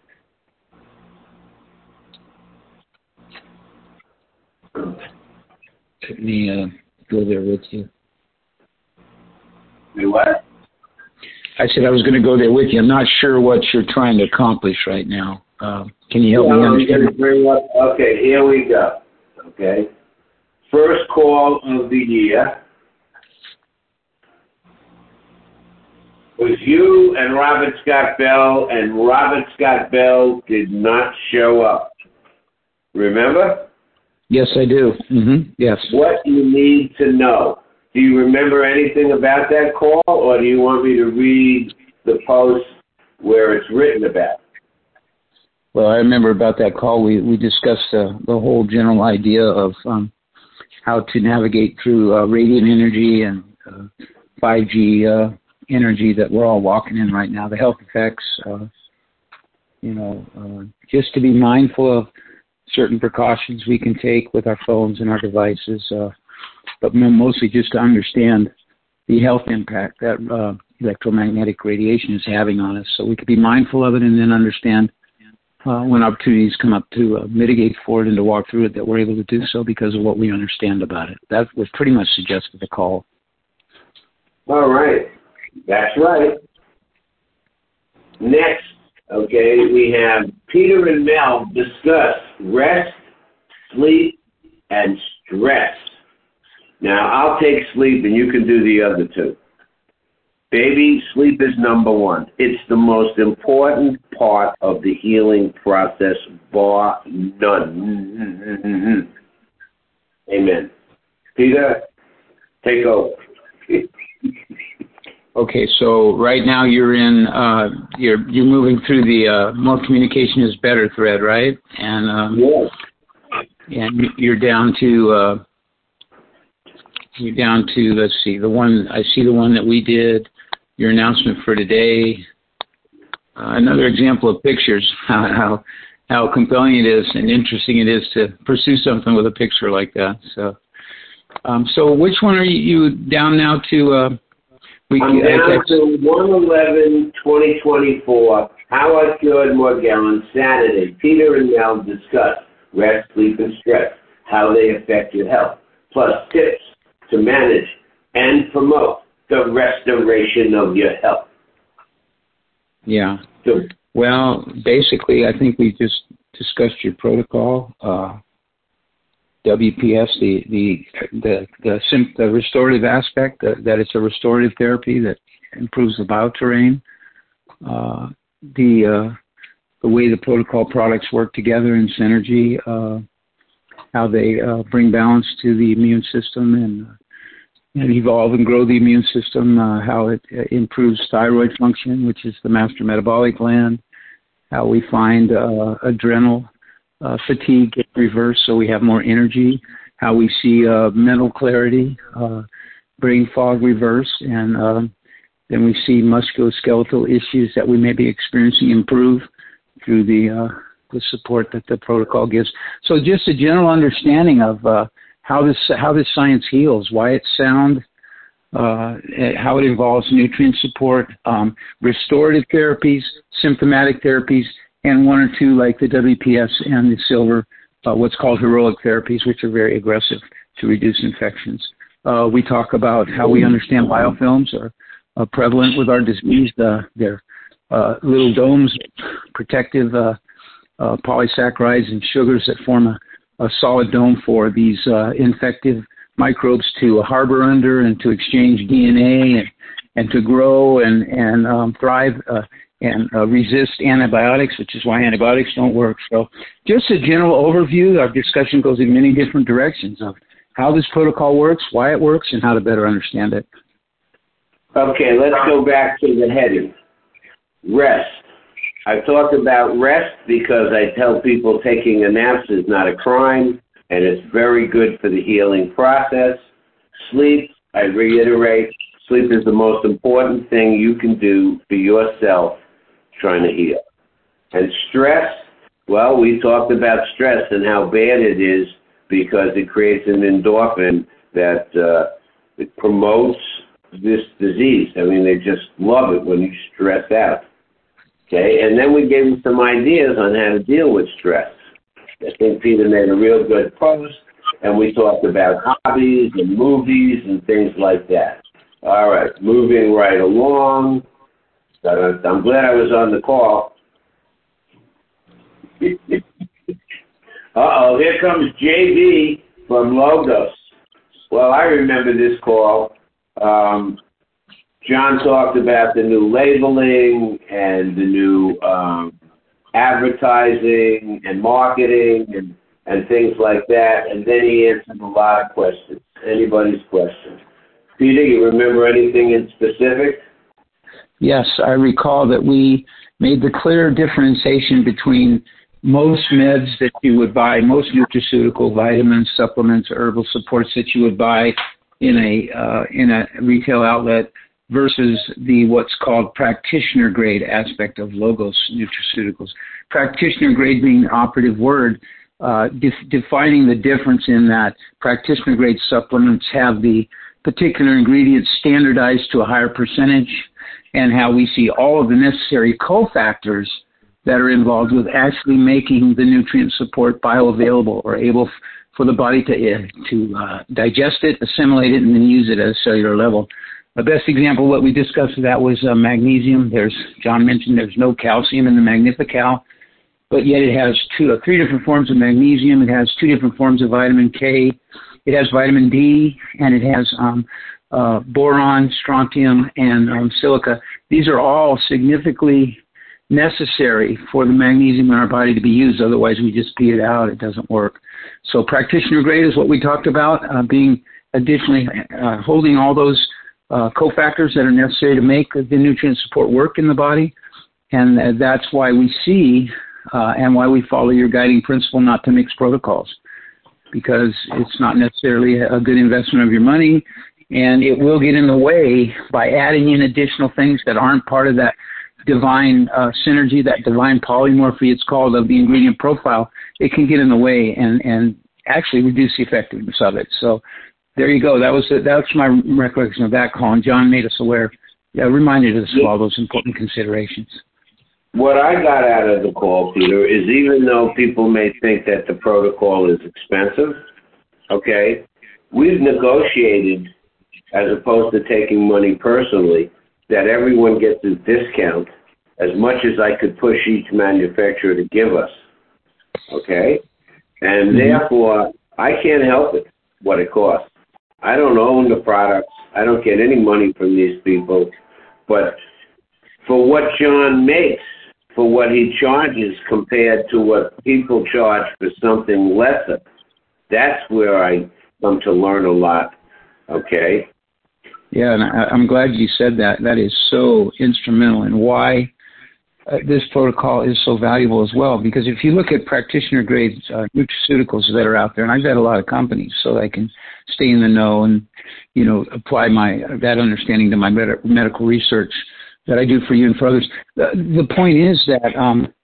Speaker 6: Let me go there with you.
Speaker 1: You what?
Speaker 6: I said I was going to go there with you. I'm not sure what you're trying to accomplish right now. Can you help me understand?
Speaker 1: Okay, here we go. Okay. First call of the year was you and Robert Scott Bell, and Robert Scott Bell did not show up. Remember?
Speaker 6: Yes, I do. Mm-hmm. Yes.
Speaker 1: What you need to know. Do you remember anything about that call, or do you want me to read the post where it's written about?
Speaker 6: Well, I remember about that call. We discussed the whole general idea of how to navigate through radiant energy and 5G energy that we're all walking in right now, the health effects, just to be mindful of certain precautions we can take with our phones and our devices, but mostly just to understand the health impact that electromagnetic radiation is having on us, so we could be mindful of it and then understand when opportunities come up to mitigate for it and to walk through it, that we're able to do so because of what we understand about it. That was pretty much suggested the call.
Speaker 1: All right. That's right. Next, okay, we have Peter and Mel discuss rest, sleep, and stress. Now, I'll take sleep and you can do the other two. Baby, sleep is number one. It's the most important part of the healing process, bar none. Amen. Peter, take over.
Speaker 6: Okay, so right now you're in, you're moving through the more communication is better thread, right? And and you're down to let's see, the one I see the one that we did. Your announcement for today. Another example of pictures. How compelling it is and interesting it is to pursue something with a picture like that. So, so which one are you down now to?
Speaker 1: I'm down to 1/11/2024. Howard Fjord Morgellon, Saturday. Peter and Mel discuss rest, sleep, and stress, how they affect your health, plus tips to manage and promote the restoration of your health.
Speaker 6: Yeah. Well, basically, I think we just discussed your protocol. WPS, the restorative aspect, that it's a restorative therapy that improves the bioterrain. The way the protocol products work together in synergy, how they bring balance to the immune system and evolve and grow the immune system, how it improves thyroid function, which is the master metabolic gland, how we find adrenal fatigue get reversed so we have more energy, how we see mental clarity, brain fog reverse, and then we see musculoskeletal issues that we may be experiencing improve through the support that the protocol gives. So just a general understanding of how this science heals, why it's sound, how it involves nutrient support, restorative therapies, symptomatic therapies, and one or two like the WPS and the silver, what's called heroic therapies, which are very aggressive to reduce infections. We talk about how we understand biofilms are prevalent with our disease. They're little domes, protective polysaccharides and sugars that form a solid dome for these infective microbes to harbor under and to exchange DNA and to grow and thrive and resist antibiotics, which is why antibiotics don't work. So just a general overview. Our discussion goes in many different directions of how this protocol works, why it works, and how to better understand it.
Speaker 1: Okay, let's go back to the heading. Rest. I talk about rest because I tell people taking a nap is not a crime, and it's very good for the healing process. Sleep, I reiterate, Sleep is the most important thing you can do for yourself trying to heal. And stress, well, we talked about stress and how bad it is because it creates an endorphin that it promotes this disease. I mean, they just love it when you stress out. Okay, and then we gave you some ideas on how to deal with stress. I think Peter made a real good post, and we talked about hobbies and movies and things like that. All right, moving right along. I'm glad I was on the call. Uh-oh, here comes JB from Logos. Well, I remember this call. John talked about the new labeling and the new advertising and marketing and things like that, and then he answered a lot of questions, anybody's questions. Peter, you remember anything in specific?
Speaker 6: Yes, I recall that we made the clear differentiation between most meds that you would buy, most nutraceutical vitamins, supplements, herbal supports that you would buy in a retail outlet versus the what's called practitioner grade aspect of Logos nutraceuticals. Practitioner grade being the operative word, defining the difference in that practitioner grade supplements have the particular ingredients standardized to a higher percentage, and how we see all of the necessary cofactors that are involved with actually making the nutrient support bioavailable or able for the body to digest it, assimilate it, and then use it at a cellular level. The best example of what we discussed of that was magnesium. John mentioned there's no calcium in the Magnifical, but yet it has three different forms of magnesium. It has two different forms of vitamin K. It has vitamin D, and it has boron, strontium, and silica. These are all significantly necessary for the magnesium in our body to be used. Otherwise, we just pee it out. It doesn't work. So practitioner grade is what we talked about, being additionally holding all those cofactors that are necessary to make the nutrient support work in the body. And that's why we see and why we follow your guiding principle not to mix protocols, because it's not necessarily a good investment of your money, and it will get in the way by adding in additional things that aren't part of that divine synergy, that divine polymorphy, it's called, of the ingredient profile. It can get in the way and actually reduce the effectiveness of it. So there you go. That's my recollection of that call, and John made us aware, reminded us of all those important considerations.
Speaker 1: What I got out of the call, Peter, is even though people may think that the protocol is expensive, okay, we've negotiated, as opposed to taking money personally, that everyone gets a discount as much as I could push each manufacturer to give us, okay? And therefore, I can't help it, what it costs. I don't own the products. I don't get any money from these people. But for what John makes, for what he charges compared to what people charge for something lesser, that's where I come to learn a lot, okay?
Speaker 6: Yeah, and I'm glad you said that. That is so instrumental in why this protocol is so valuable as well. Because if you look at practitioner-grade nutraceuticals that are out there, and I've got a lot of companies, so I can stay in the know and, apply that understanding to my medical research that I do for you and for others. The point is that,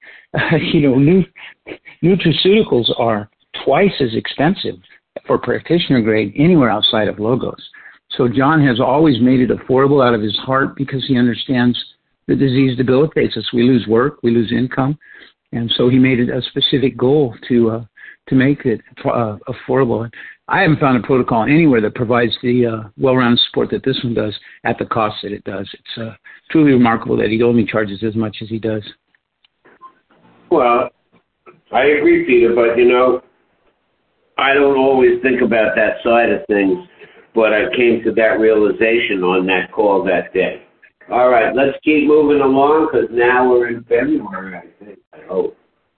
Speaker 6: nutraceuticals are twice as expensive for practitioner-grade anywhere outside of Logos. So John has always made it affordable out of his heart because he understands the disease debilitates us. We lose work, we lose income, and so he made it a specific goal to make it affordable. I haven't found a protocol anywhere that provides the well-rounded support that this one does at the cost that it does. It's truly remarkable that he only charges as much as he does.
Speaker 1: Well, I agree, Peter, but, I don't always think about that side of things, but I came to that realization on that call that day. All right, let's keep moving along because now we're in February, I think. I hope.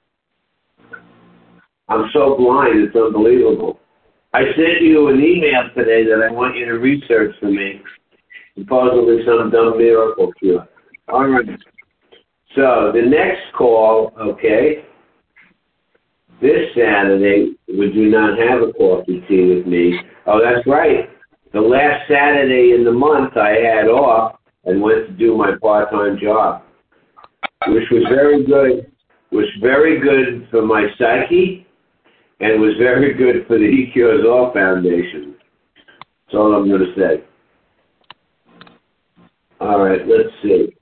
Speaker 1: I'm so blind, it's unbelievable. I sent you an email today that I want you to research for me. Supposedly some dumb miracle cure. All right. So the next call, okay, this Saturday, we do not have a coffee tea with me. Oh, that's right. the last Saturday in the month I had off and went to do my part-time job, which was very good. Was very good for my psyche, and was very good for the He Cures All Foundation. That's all I'm going to say. All right, let's see.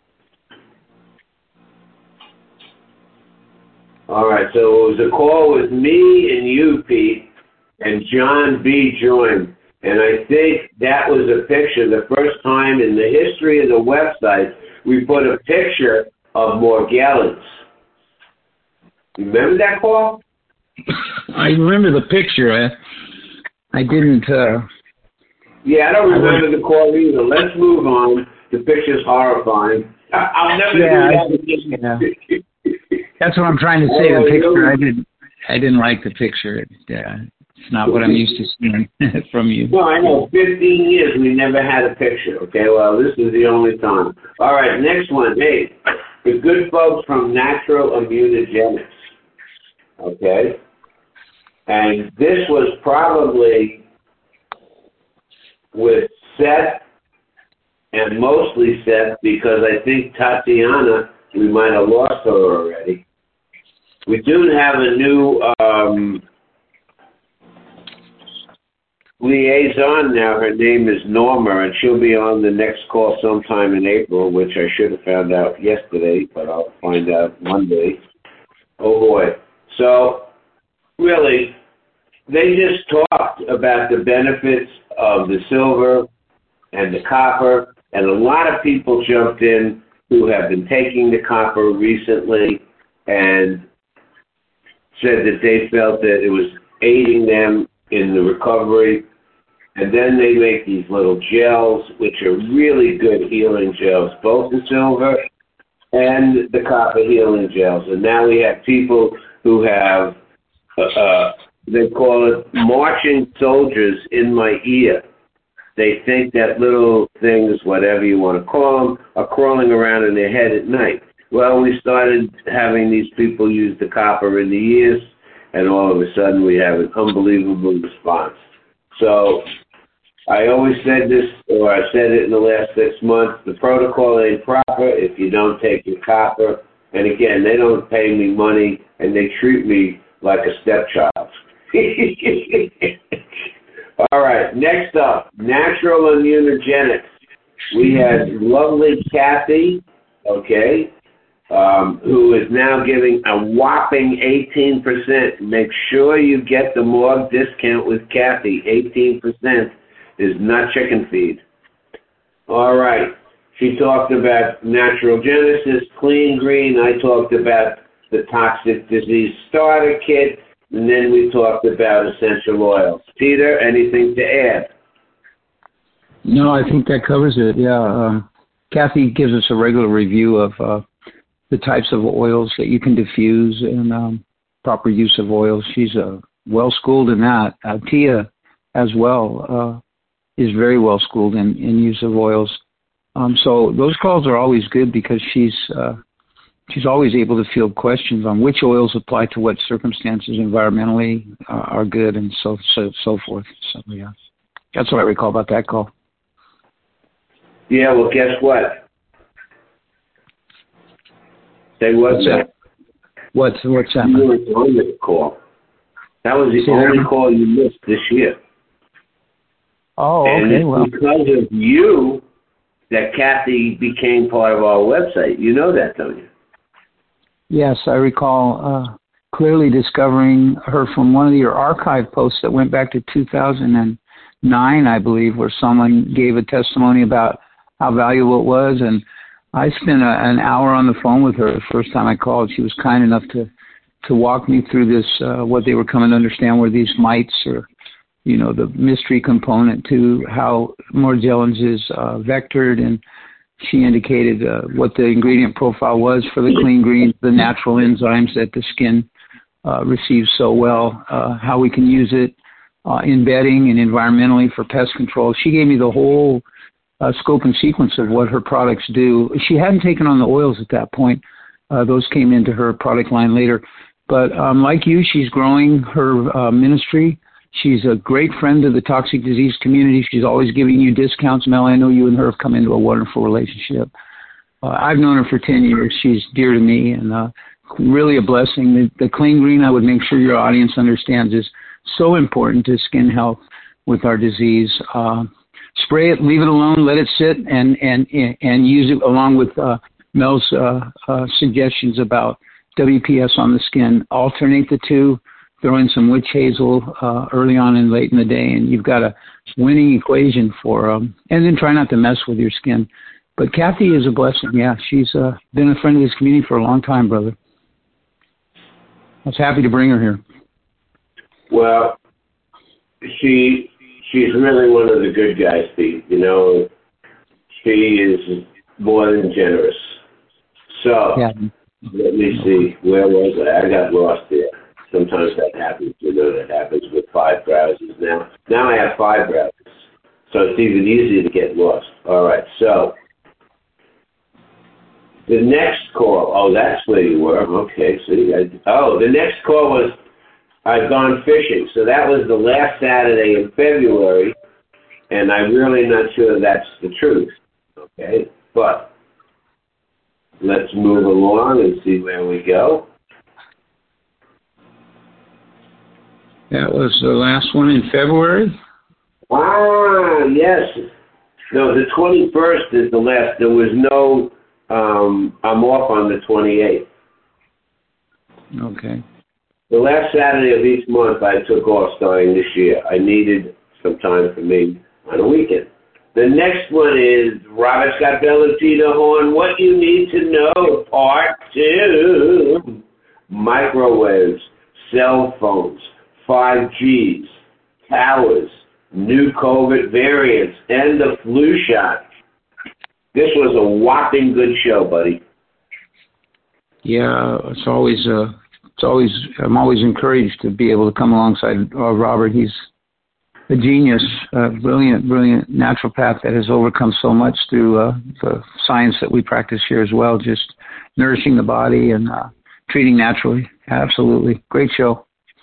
Speaker 1: All right, so it was a call with me and you, Pete, and John B. joined. And I think that was a picture, the first time in the history of the website, we put a picture of Morgellons. Remember that, Paul?
Speaker 6: I remember the picture. I didn't...
Speaker 1: Yeah, I don't remember the call either. Let's move on. The picture's horrifying. I'll never do that again.
Speaker 6: Yeah. That's what I'm trying to say. The picture, I didn't like the picture. It's not what I'm used to seeing from you.
Speaker 1: No, I know. 15 years we never had a picture. Okay, well, this is the only time. All right, next one. Hey, the good folks from Natural Immunogenics. Okay? And this was probably with Seth, and mostly Seth, because I think Tatiana, we might have lost her already. We do have a new liaison now. Her name is Norma, and she'll be on the next call sometime in April, which I should have found out yesterday, but I'll find out Monday. Oh, boy. So, really, they just talked about the benefits of the silver and the copper, and a lot of people jumped in who have been taking the copper recently and said that they felt that it was aiding them in the recovery. And then they make these little gels, which are really good healing gels, both the silver and the copper healing gels. And now we have people who have, they call it marching soldiers in my ear. They think that little things, whatever you want to call them, are crawling around in their head at night. Well, we started having these people use the copper in the ears, and all of a sudden we have an unbelievable response. So I always said this, or I said it in the last 6 months, the protocol ain't proper if you don't take your copper. And again, they don't pay me money, and they treat me like a stepchild. All right, next up, Natural Immunogenics. We had lovely Kathy, okay, who is now giving a whopping 18%. Make sure you get the morgue discount with Kathy. 18% is not chicken feed. All right, she talked about Natural Genesis, Clean Green. I talked about the Toxic Disease Starter Kit. And then we talked about essential oils. Peter, anything to add?
Speaker 6: No, I think that covers it. Yeah. Kathy gives us a regular review of the types of oils that you can diffuse and proper use of oils. She's well-schooled in that. Tia, as well, is very well-schooled in use of oils. So those calls are always good because she's always able to field questions on which oils apply to what circumstances environmentally are good and so forth. So, yeah, that's what I recall about that call.
Speaker 1: Yeah, well, guess what? Say what's that?
Speaker 6: What's that?
Speaker 1: You weren't on this call. That was the only call you missed this year.
Speaker 6: Oh, okay.
Speaker 1: And it's because of you that Kathy became part of our website. You know that, don't you?
Speaker 6: Yes, I recall clearly discovering her from one of your archive posts that went back to 2009, I believe, where someone gave a testimony about how valuable it was. And I spent an hour on the phone with her the first time I called. She was kind enough to walk me through this, what they were coming to understand were these mites, or, the mystery component to how Morgellons is vectored. And she indicated what the ingredient profile was for the Clean Green, the natural enzymes that the skin receives so well, how we can use it in bedding and environmentally for pest control. She gave me the whole scope and sequence of what her products do. She hadn't taken on the oils at that point. Those came into her product line later. But like you, she's growing her ministry She's a great friend of the toxic disease community. She's always giving you discounts. Mel, I know you and her have come into a wonderful relationship. I've known her for 10 years. She's dear to me and really a blessing. The Clean Green, I would make sure your audience understands, is so important to skin health with our disease. Spray it, leave it alone, let it sit, and use it along with Mel's suggestions about WPS on the skin. Alternate the two. Throw in some witch hazel early on and late in the day, and you've got a winning equation for and then try not to mess with your skin. But Kathy is a blessing. Yeah, she's been a friend of this community for a long time, brother. I was happy to bring her here.
Speaker 1: Well, she's really one of the good guys, Pete. You know, she is more than generous. So, yeah. Let me see. Where was I? I got lost there. Sometimes that happens. You know, that happens with 5 browsers now. Now I have 5 browsers. So it's even easier to get lost. All right. So the next call. Oh, that's where you were. Okay. See. The next call was I've gone fishing. So that was the last Saturday in February, and I'm really not sure that's the truth. Okay. But let's move along and see where we go.
Speaker 6: That was the last one in February?
Speaker 1: Ah, yes. No, the 21st is the last. There was no, I'm off on the 28th.
Speaker 6: Okay.
Speaker 1: The last Saturday of each month I took off starting this year. I needed some time for me on a weekend. The next one is Robert Scott Bell and Peter Horn, What You Need to Know, Part 2. Microwaves, cell phones, 5Gs, towers, new COVID variants, and the flu shot. This was a whopping good show, buddy.
Speaker 6: Yeah, I'm always encouraged to be able to come alongside Robert. He's a genius, a brilliant naturopath that has overcome so much through the science that we practice here as well, just nourishing the body and treating naturally. Absolutely. Great show.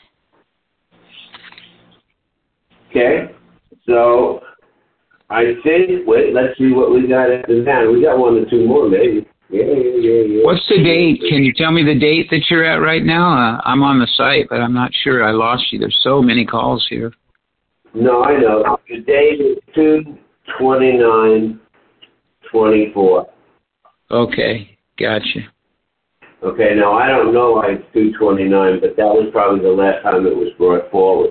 Speaker 6: Okay,
Speaker 1: so I think, let's see what we got after that. We got 1 or 2 more, maybe. Yeah.
Speaker 6: What's the date? Can you tell me the date that you're at right now? I'm on the site, but I'm not sure. I lost you. There's so many calls here.
Speaker 1: No, I know. The date is 2/29/24.
Speaker 6: Okay, gotcha.
Speaker 1: Okay, now I don't know why it's 2/29, but that was probably the last time it was brought forward.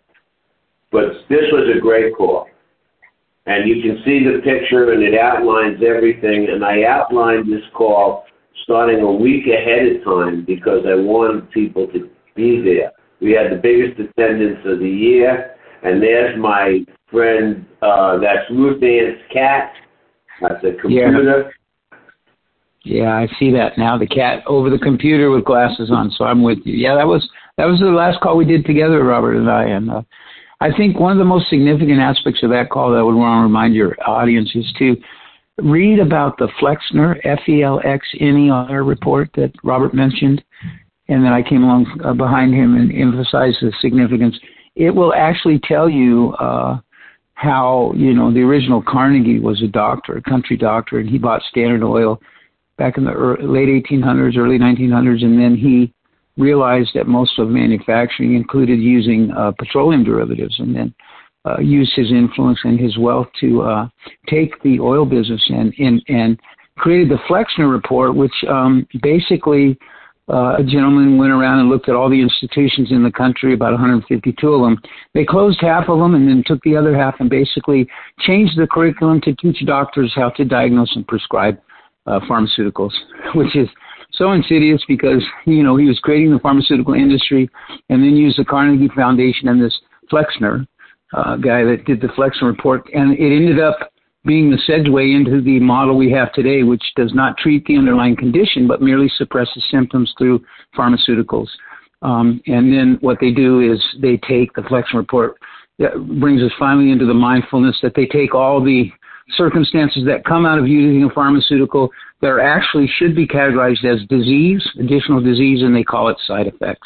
Speaker 1: But this was a great call. And you can see the picture, and it outlines everything. And I outlined this call starting a week ahead of time because I wanted people to be there. We had the biggest attendance of the year. And there's my friend, that's Ruth Ann's cat. That's a computer.
Speaker 6: Yeah, I see that now. The cat over the computer with glasses on. So I'm with you. Yeah, that was the last call we did together, Robert and I. And I think one of the most significant aspects of that call that I would want to remind your audience is to read about the Flexner, FELXNER report that Robert mentioned, and then I came along behind him and emphasized the significance. It will actually tell you how, the original Carnegie was a doctor, a country doctor, and he bought Standard Oil back in the late 1800s, early 1900s, and then he realized that most of manufacturing included using petroleum derivatives, and then used his influence and his wealth to take the oil business and created the Flexner report, which basically a gentleman went around and looked at all the institutions in the country, about 152 of them. They closed half of them and then took the other half and basically changed the curriculum to teach doctors how to diagnose and prescribe pharmaceuticals, which is so insidious because, he was creating the pharmaceutical industry and then used the Carnegie Foundation and this Flexner guy that did the Flexner report. And it ended up being the segue into the model we have today, which does not treat the underlying condition, but merely suppresses symptoms through pharmaceuticals. And then what they do is they take the Flexner report, that brings us finally into the mindfulness that they take all the circumstances that come out of using a pharmaceutical that are actually should be categorized as disease, additional disease, and they call it side effects.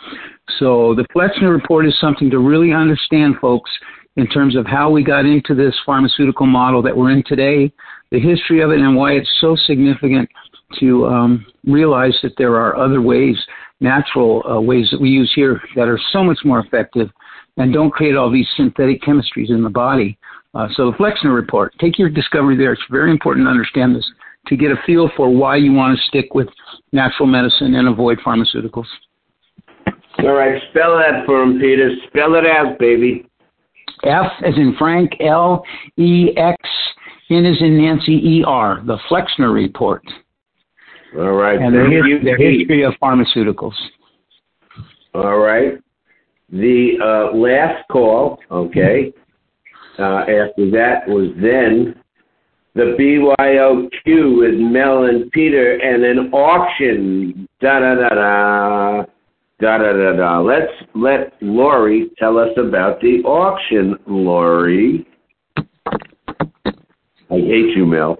Speaker 6: So the Flexner Report is something to really understand, folks, in terms of how we got into this pharmaceutical model that we're in today, the history of it, and why it's so significant to realize that there are other ways, natural ways that we use here that are so much more effective and don't create all these synthetic chemistries in the body. So the Flexner Report, take your discovery there. It's very important to understand this to get a feel for why you want to stick with natural medicine and avoid pharmaceuticals.
Speaker 1: All right, spell that for him, Peter. Spell it out, baby.
Speaker 6: F as in Frank, L-E-X, N as in Nancy, E-R, the Flexner Report.
Speaker 1: All right.
Speaker 6: And the history of pharmaceuticals.
Speaker 1: All right. The last call, okay, after that was then the BYOQ with Mel and Peter and an auction. Da-da-da-da. Da-da-da-da. Let's let Lori tell us about the auction, Lori. I hate you, Mel.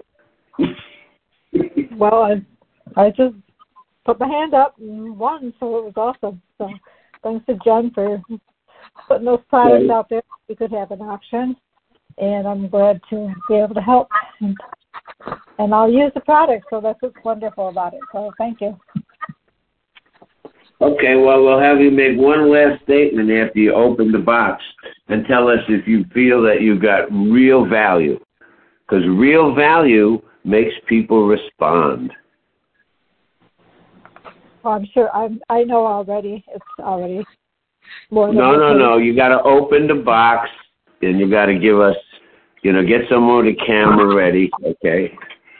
Speaker 2: Well, I just put my hand up and won, so it was awesome. So thanks to Jen for putting those products out there. We could have an auction, and I'm glad to be able to help. And I'll use the product, so that's what's wonderful about it. So thank you.
Speaker 1: Okay, well, we'll have you make one last statement after you open the box and tell us if you feel that you got real value. Because real value makes people respond.
Speaker 2: Well, I'm sure I know already. It's already more than
Speaker 1: No. You got to open the box and you got to give us, get some more of the camera ready, okay?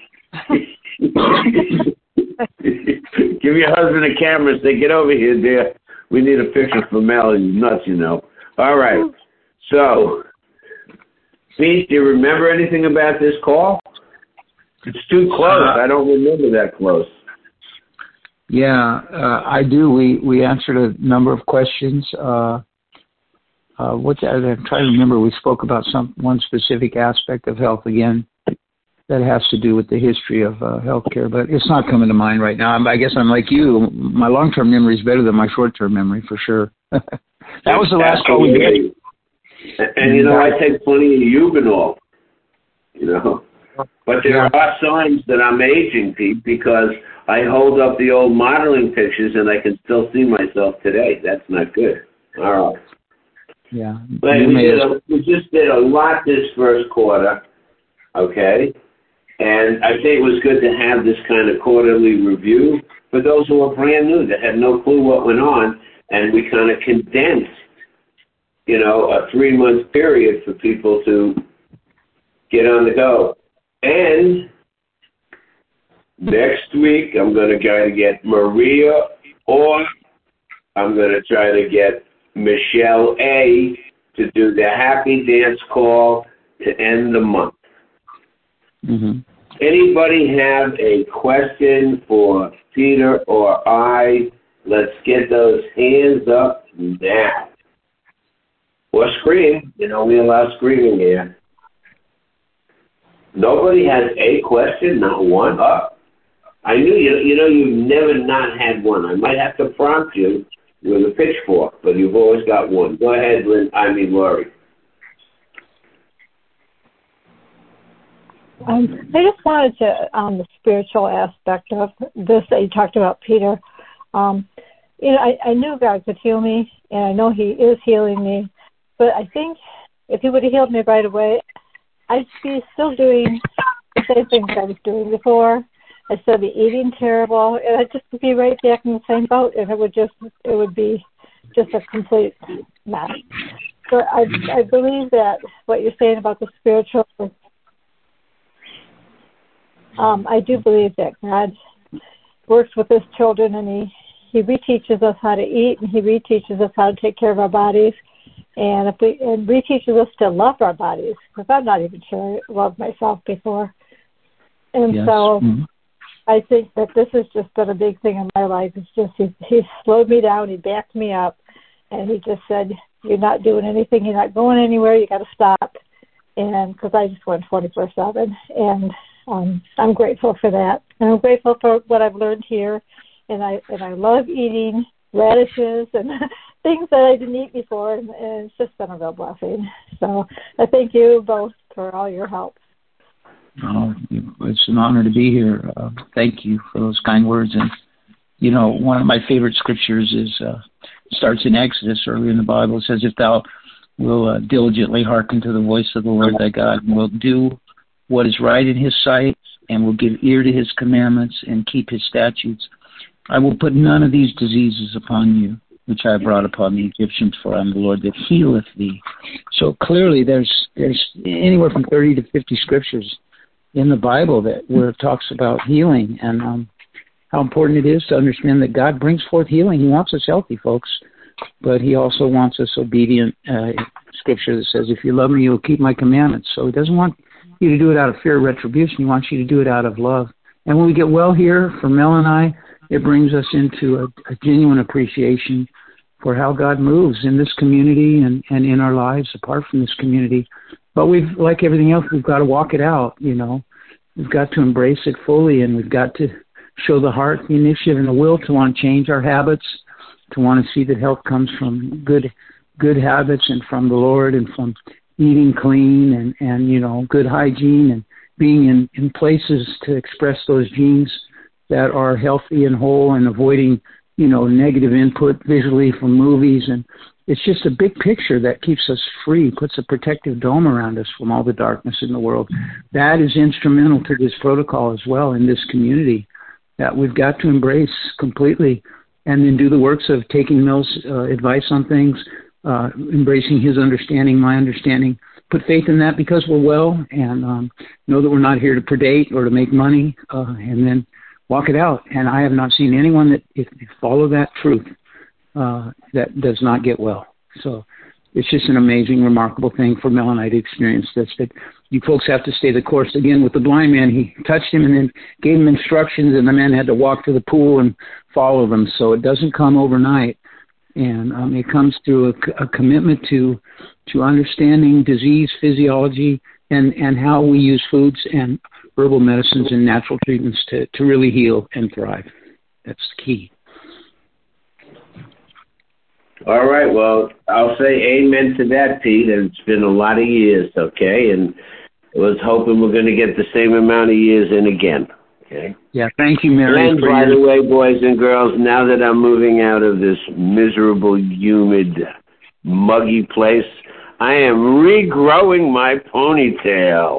Speaker 1: Give your husband a camera and say, get over here, dear. We need a picture for Mel. He's nuts, All right. So, Pete, do you remember anything about this call? It's too close. I don't remember that close.
Speaker 6: Yeah, I do. We answered a number of questions. I'm trying to remember. We spoke about one specific aspect of health again that has to do with the history of healthcare, but it's not coming to mind right now. I guess I'm like you. My long-term memory is better than my short-term memory, for sure. That was the last call we did.
Speaker 1: And I take plenty of Eugenol, But there are signs that I'm aging, Pete, because I hold up the old modeling pictures and I can still see myself today. That's not good. All right.
Speaker 6: Yeah.
Speaker 1: But we just did a lot this first quarter, okay? And I think it was good to have this kind of quarterly review for those who are brand new that had no clue what went on, and we kind of condensed, a 3-month period for people to get on the go. And next week, I'm going to try to get Maria, or I'm going to try to get Michelle A. to do the happy dance call to end the month.
Speaker 6: Mm-hmm.
Speaker 1: Anybody have a question for Peter or I? Let's get those hands up now. Or scream. We allow screaming here. Nobody has a question, not one. I knew you've never not had one. I might have to prompt you with a pitchfork, but you've always got one. Go ahead, Lori.
Speaker 2: I just wanted to, on the spiritual aspect of this that you talked about, Peter, I knew God could heal me, and I know He is healing me, but I think if He would have healed me right away, I'd be still doing the same things I was doing before. I'd still be eating terrible, and I'd just be right back in the same boat, and it would be just a complete mess. So I believe that what you're saying about the spiritual, I do believe that God works with His children, and He reteaches us how to eat, and He reteaches us how to take care of our bodies, and reteaches us to love our bodies, because I'm not even sure I loved myself before. And
Speaker 6: yes.
Speaker 2: So I think that this has just been a big thing in my life. It's just he slowed me down, He backed me up, and He just said, you're not doing anything, you're not going anywhere, you got to stop. And because I just went 24/7, and I'm grateful for that. And I'm grateful for what I've learned here, and I love eating radishes and things that I didn't eat before, and it's just been a real blessing. So I thank you both for all your help.
Speaker 6: Oh, it's an honor to be here. Thank you for those kind words. And, you know, one of my favorite scriptures is starts in Exodus early in the Bible. It says, if thou will diligently hearken to the voice of the Lord thy God, and will do what is right in his sight, and will give ear to his commandments, and keep his statutes, I will put none of these diseases upon you, which I brought upon the Egyptians, for I am the Lord that healeth thee. So clearly there's anywhere from 30 to 50 scriptures in the Bible where it talks about healing, and how important it is to understand that God brings forth healing. He wants us healthy, folks, but he also wants us obedient. Scripture that says, if you love me, you'll keep my commandments. So he doesn't want you to do it out of fear of retribution. He wants you to do it out of love. And when we get well here, for Mel and I, it brings us into a genuine appreciation for how God moves in this community and in our lives apart from this community. But we've, like everything else, we've got to walk it out, you know. We've got to embrace it fully, and we've got to show the heart, the initiative, and the will to want to change our habits, to want to see that health comes from good habits and from the Lord, and from eating clean and you know, good hygiene, and being in places to express those genes that are healthy and whole, and avoiding, you know, negative input visually from movies. And it's just a big picture that keeps us free, puts a protective dome around us from all the darkness in the world. That is instrumental to this protocol as well in this community, that we've got to embrace completely, and then do the works of taking Mel's advice on things, embracing his understanding, my understanding, put faith in that because we're well, and know that we're not here to predate or to make money, and then walk it out. And I have not seen anyone that, if you follow that truth, that does not get well. So it's just an amazing, remarkable thing for Mel and I to experience this, that you folks have to stay the course. Again, with the blind man, he touched him and then gave him instructions, and the man had to walk to the pool and follow them. So it doesn't come overnight. And it comes through a commitment to understanding disease physiology and how we use foods and herbal medicines and natural treatments to really heal and thrive. That's the key.
Speaker 1: All right. Well, I'll say amen to that, Pete. And it's been a lot of years, okay? And I was hoping we're going to get the same amount of years in again, okay?
Speaker 6: Yeah, thank you, Mary.
Speaker 1: And by the way, boys and girls, now that I'm moving out of this miserable, humid, muggy place, I am regrowing my ponytail.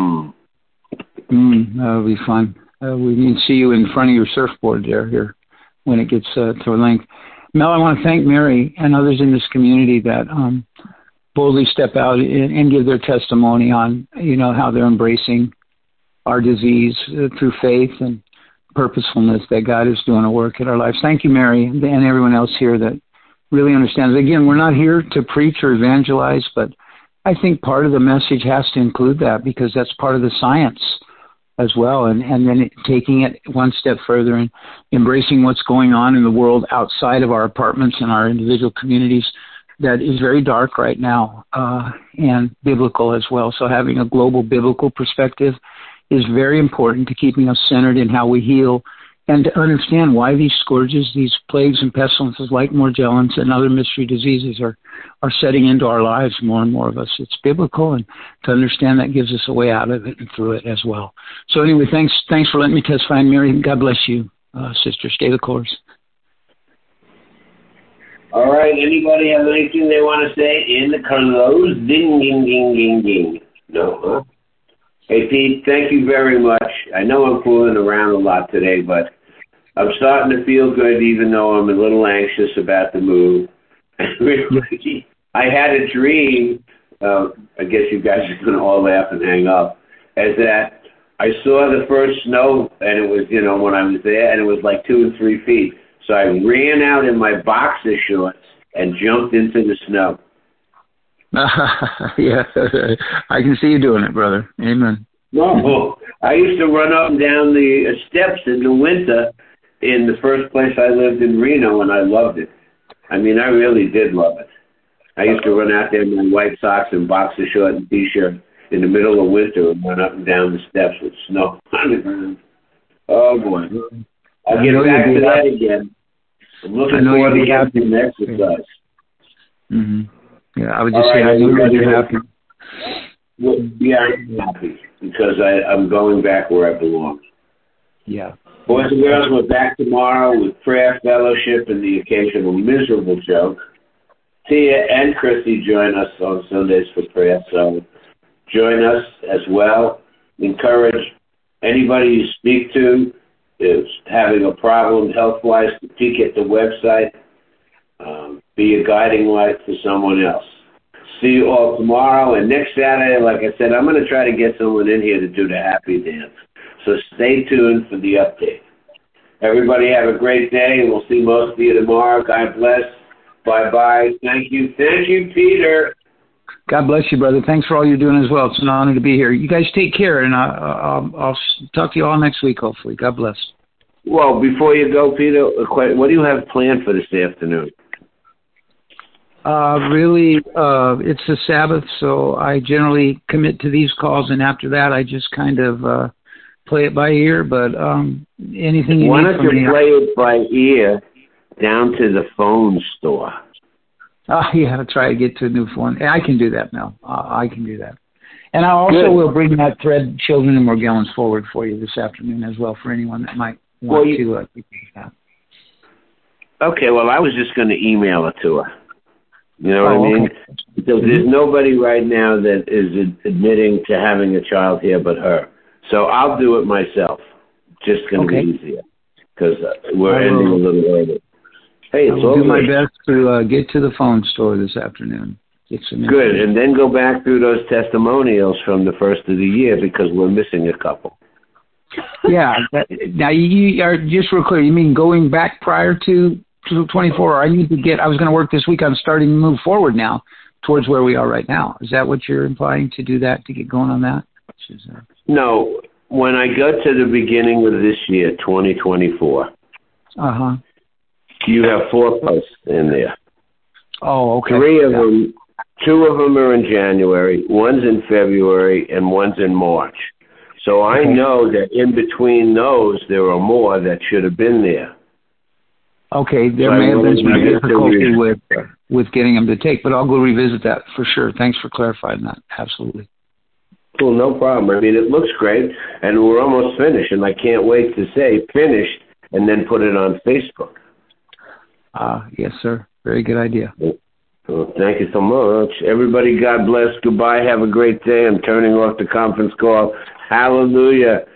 Speaker 6: That'll be fun. We can see you in front of your surfboard there here when it gets to length. Mel, I want to thank Mary and others in this community that boldly step out and give their testimony on, you know, how they're embracing our disease through faith and purposefulness, that God is doing a work in our lives. Thank you, Mary, and everyone else here that really understands. Again, we're not here to preach or evangelize, but I think part of the message has to include that, because that's part of the science as well, and then taking it one step further and embracing what's going on in the world outside of our apartments and our individual communities that is very dark right now, and biblical as well. So having a global biblical perspective is very important to keeping us centered in how we heal, and to understand why these scourges, these plagues and pestilences like Morgellons and other mystery diseases are setting into our lives, more and more of us. It's biblical, and to understand that gives us a way out of it and through it as well. So anyway, thanks for letting me testify. Mary, God bless you, sister. Stay the course.
Speaker 1: All right. Anybody have anything they want to say in the close? Ding, ding, ding, ding, ding. No, huh? Hey, Pete, thank you very much. I know I'm fooling around a lot today, but I'm starting to feel good, even though I'm a little anxious about the move. I had a dream, I guess you guys are going to all laugh and hang up, as that I saw the first snow, and it was, you know, when I was there, and it was like 2 or 3 feet. So I ran out in my boxer shorts and jumped into the snow.
Speaker 6: Yeah, I can see you doing it, brother. Amen.
Speaker 1: No, I used to run up and down the steps in the winter in the first place I lived in Reno, and I loved it. I mean, I really did love it. I used to run out there in my white socks and boxer short and T-shirt in the middle of winter and run up and down the steps with snow on the ground. Oh, boy. I'll get back to that again. I'm looking forward to
Speaker 6: happy.
Speaker 1: getting some exercise.
Speaker 6: Mm-hmm. Yeah, I would just say I know you're happy.
Speaker 1: Well, yeah, I'm happy because I'm going back where I belong.
Speaker 6: Yeah.
Speaker 1: Boys and girls, we're back tomorrow with prayer, fellowship, and the occasional miserable joke. Tia and Chrissy join us on Sundays for prayer, so join us as well. Encourage anybody you speak to is having a problem health-wise to peek at the website. Be a guiding light for someone else. See you all tomorrow. And next Saturday, like I said, I'm going to try to get someone in here to do the happy dance. So stay tuned for the update. Everybody have a great day, and we'll see most of you tomorrow. God bless. Bye-bye. Thank you. Thank you, Peter.
Speaker 6: God bless you, brother. Thanks for all you're doing as well. It's an honor to be here. You guys take care, and I'll talk to you all next week, hopefully. God bless.
Speaker 1: Well, before you go, Peter, what do you have planned for this afternoon?
Speaker 6: Really, it's the Sabbath, so I generally commit to these calls, and after that, I just kind of play it by ear. But anything you
Speaker 1: Why
Speaker 6: need
Speaker 1: don't
Speaker 6: from me,
Speaker 1: you play it by ear down to the phone store?
Speaker 6: Yeah, I'll try to get to a new phone. I can do that now. I can do that. And I also will bring that thread, Children in Morgellons, forward for you this afternoon as well for anyone that might want to do that. Okay,
Speaker 1: well, I was just going to email it to her. You know what I mean?
Speaker 6: Okay.
Speaker 1: So there's nobody right now that is admitting to having a child here but her. So I'll do it myself. Just going to be easier because we're ending a little early. Hey, it's
Speaker 6: I'll do my best to get to the phone store this afternoon.
Speaker 1: Good, and then go back through those testimonials from the first of the year because we're missing a couple.
Speaker 6: Yeah. Now, you are just real clear. You mean going back prior to 24? I need to I was going to work this week on starting to move forward now towards where we are right now. Is that what you're implying, to do that, to get going on that?
Speaker 1: No. When I go to the beginning of this year, 2024, you have 4 posts in there.
Speaker 6: Oh, okay.
Speaker 1: 3 of them, 2 of them are in January, one's in February, and one's in March. So I know that in between those, there are more that should have been there.
Speaker 6: Okay, there may have been some difficulty with getting them to take, but I'll go revisit that for sure. Thanks for clarifying that. Absolutely.
Speaker 1: Cool, no problem. I mean, it looks great, and we're almost finished, and I can't wait to say finished and then put it on Facebook.
Speaker 6: Yes, sir. Very good idea.
Speaker 1: Well, thank you so much. Everybody, God bless. Goodbye. Have a great day. I'm turning off the conference call. Hallelujah.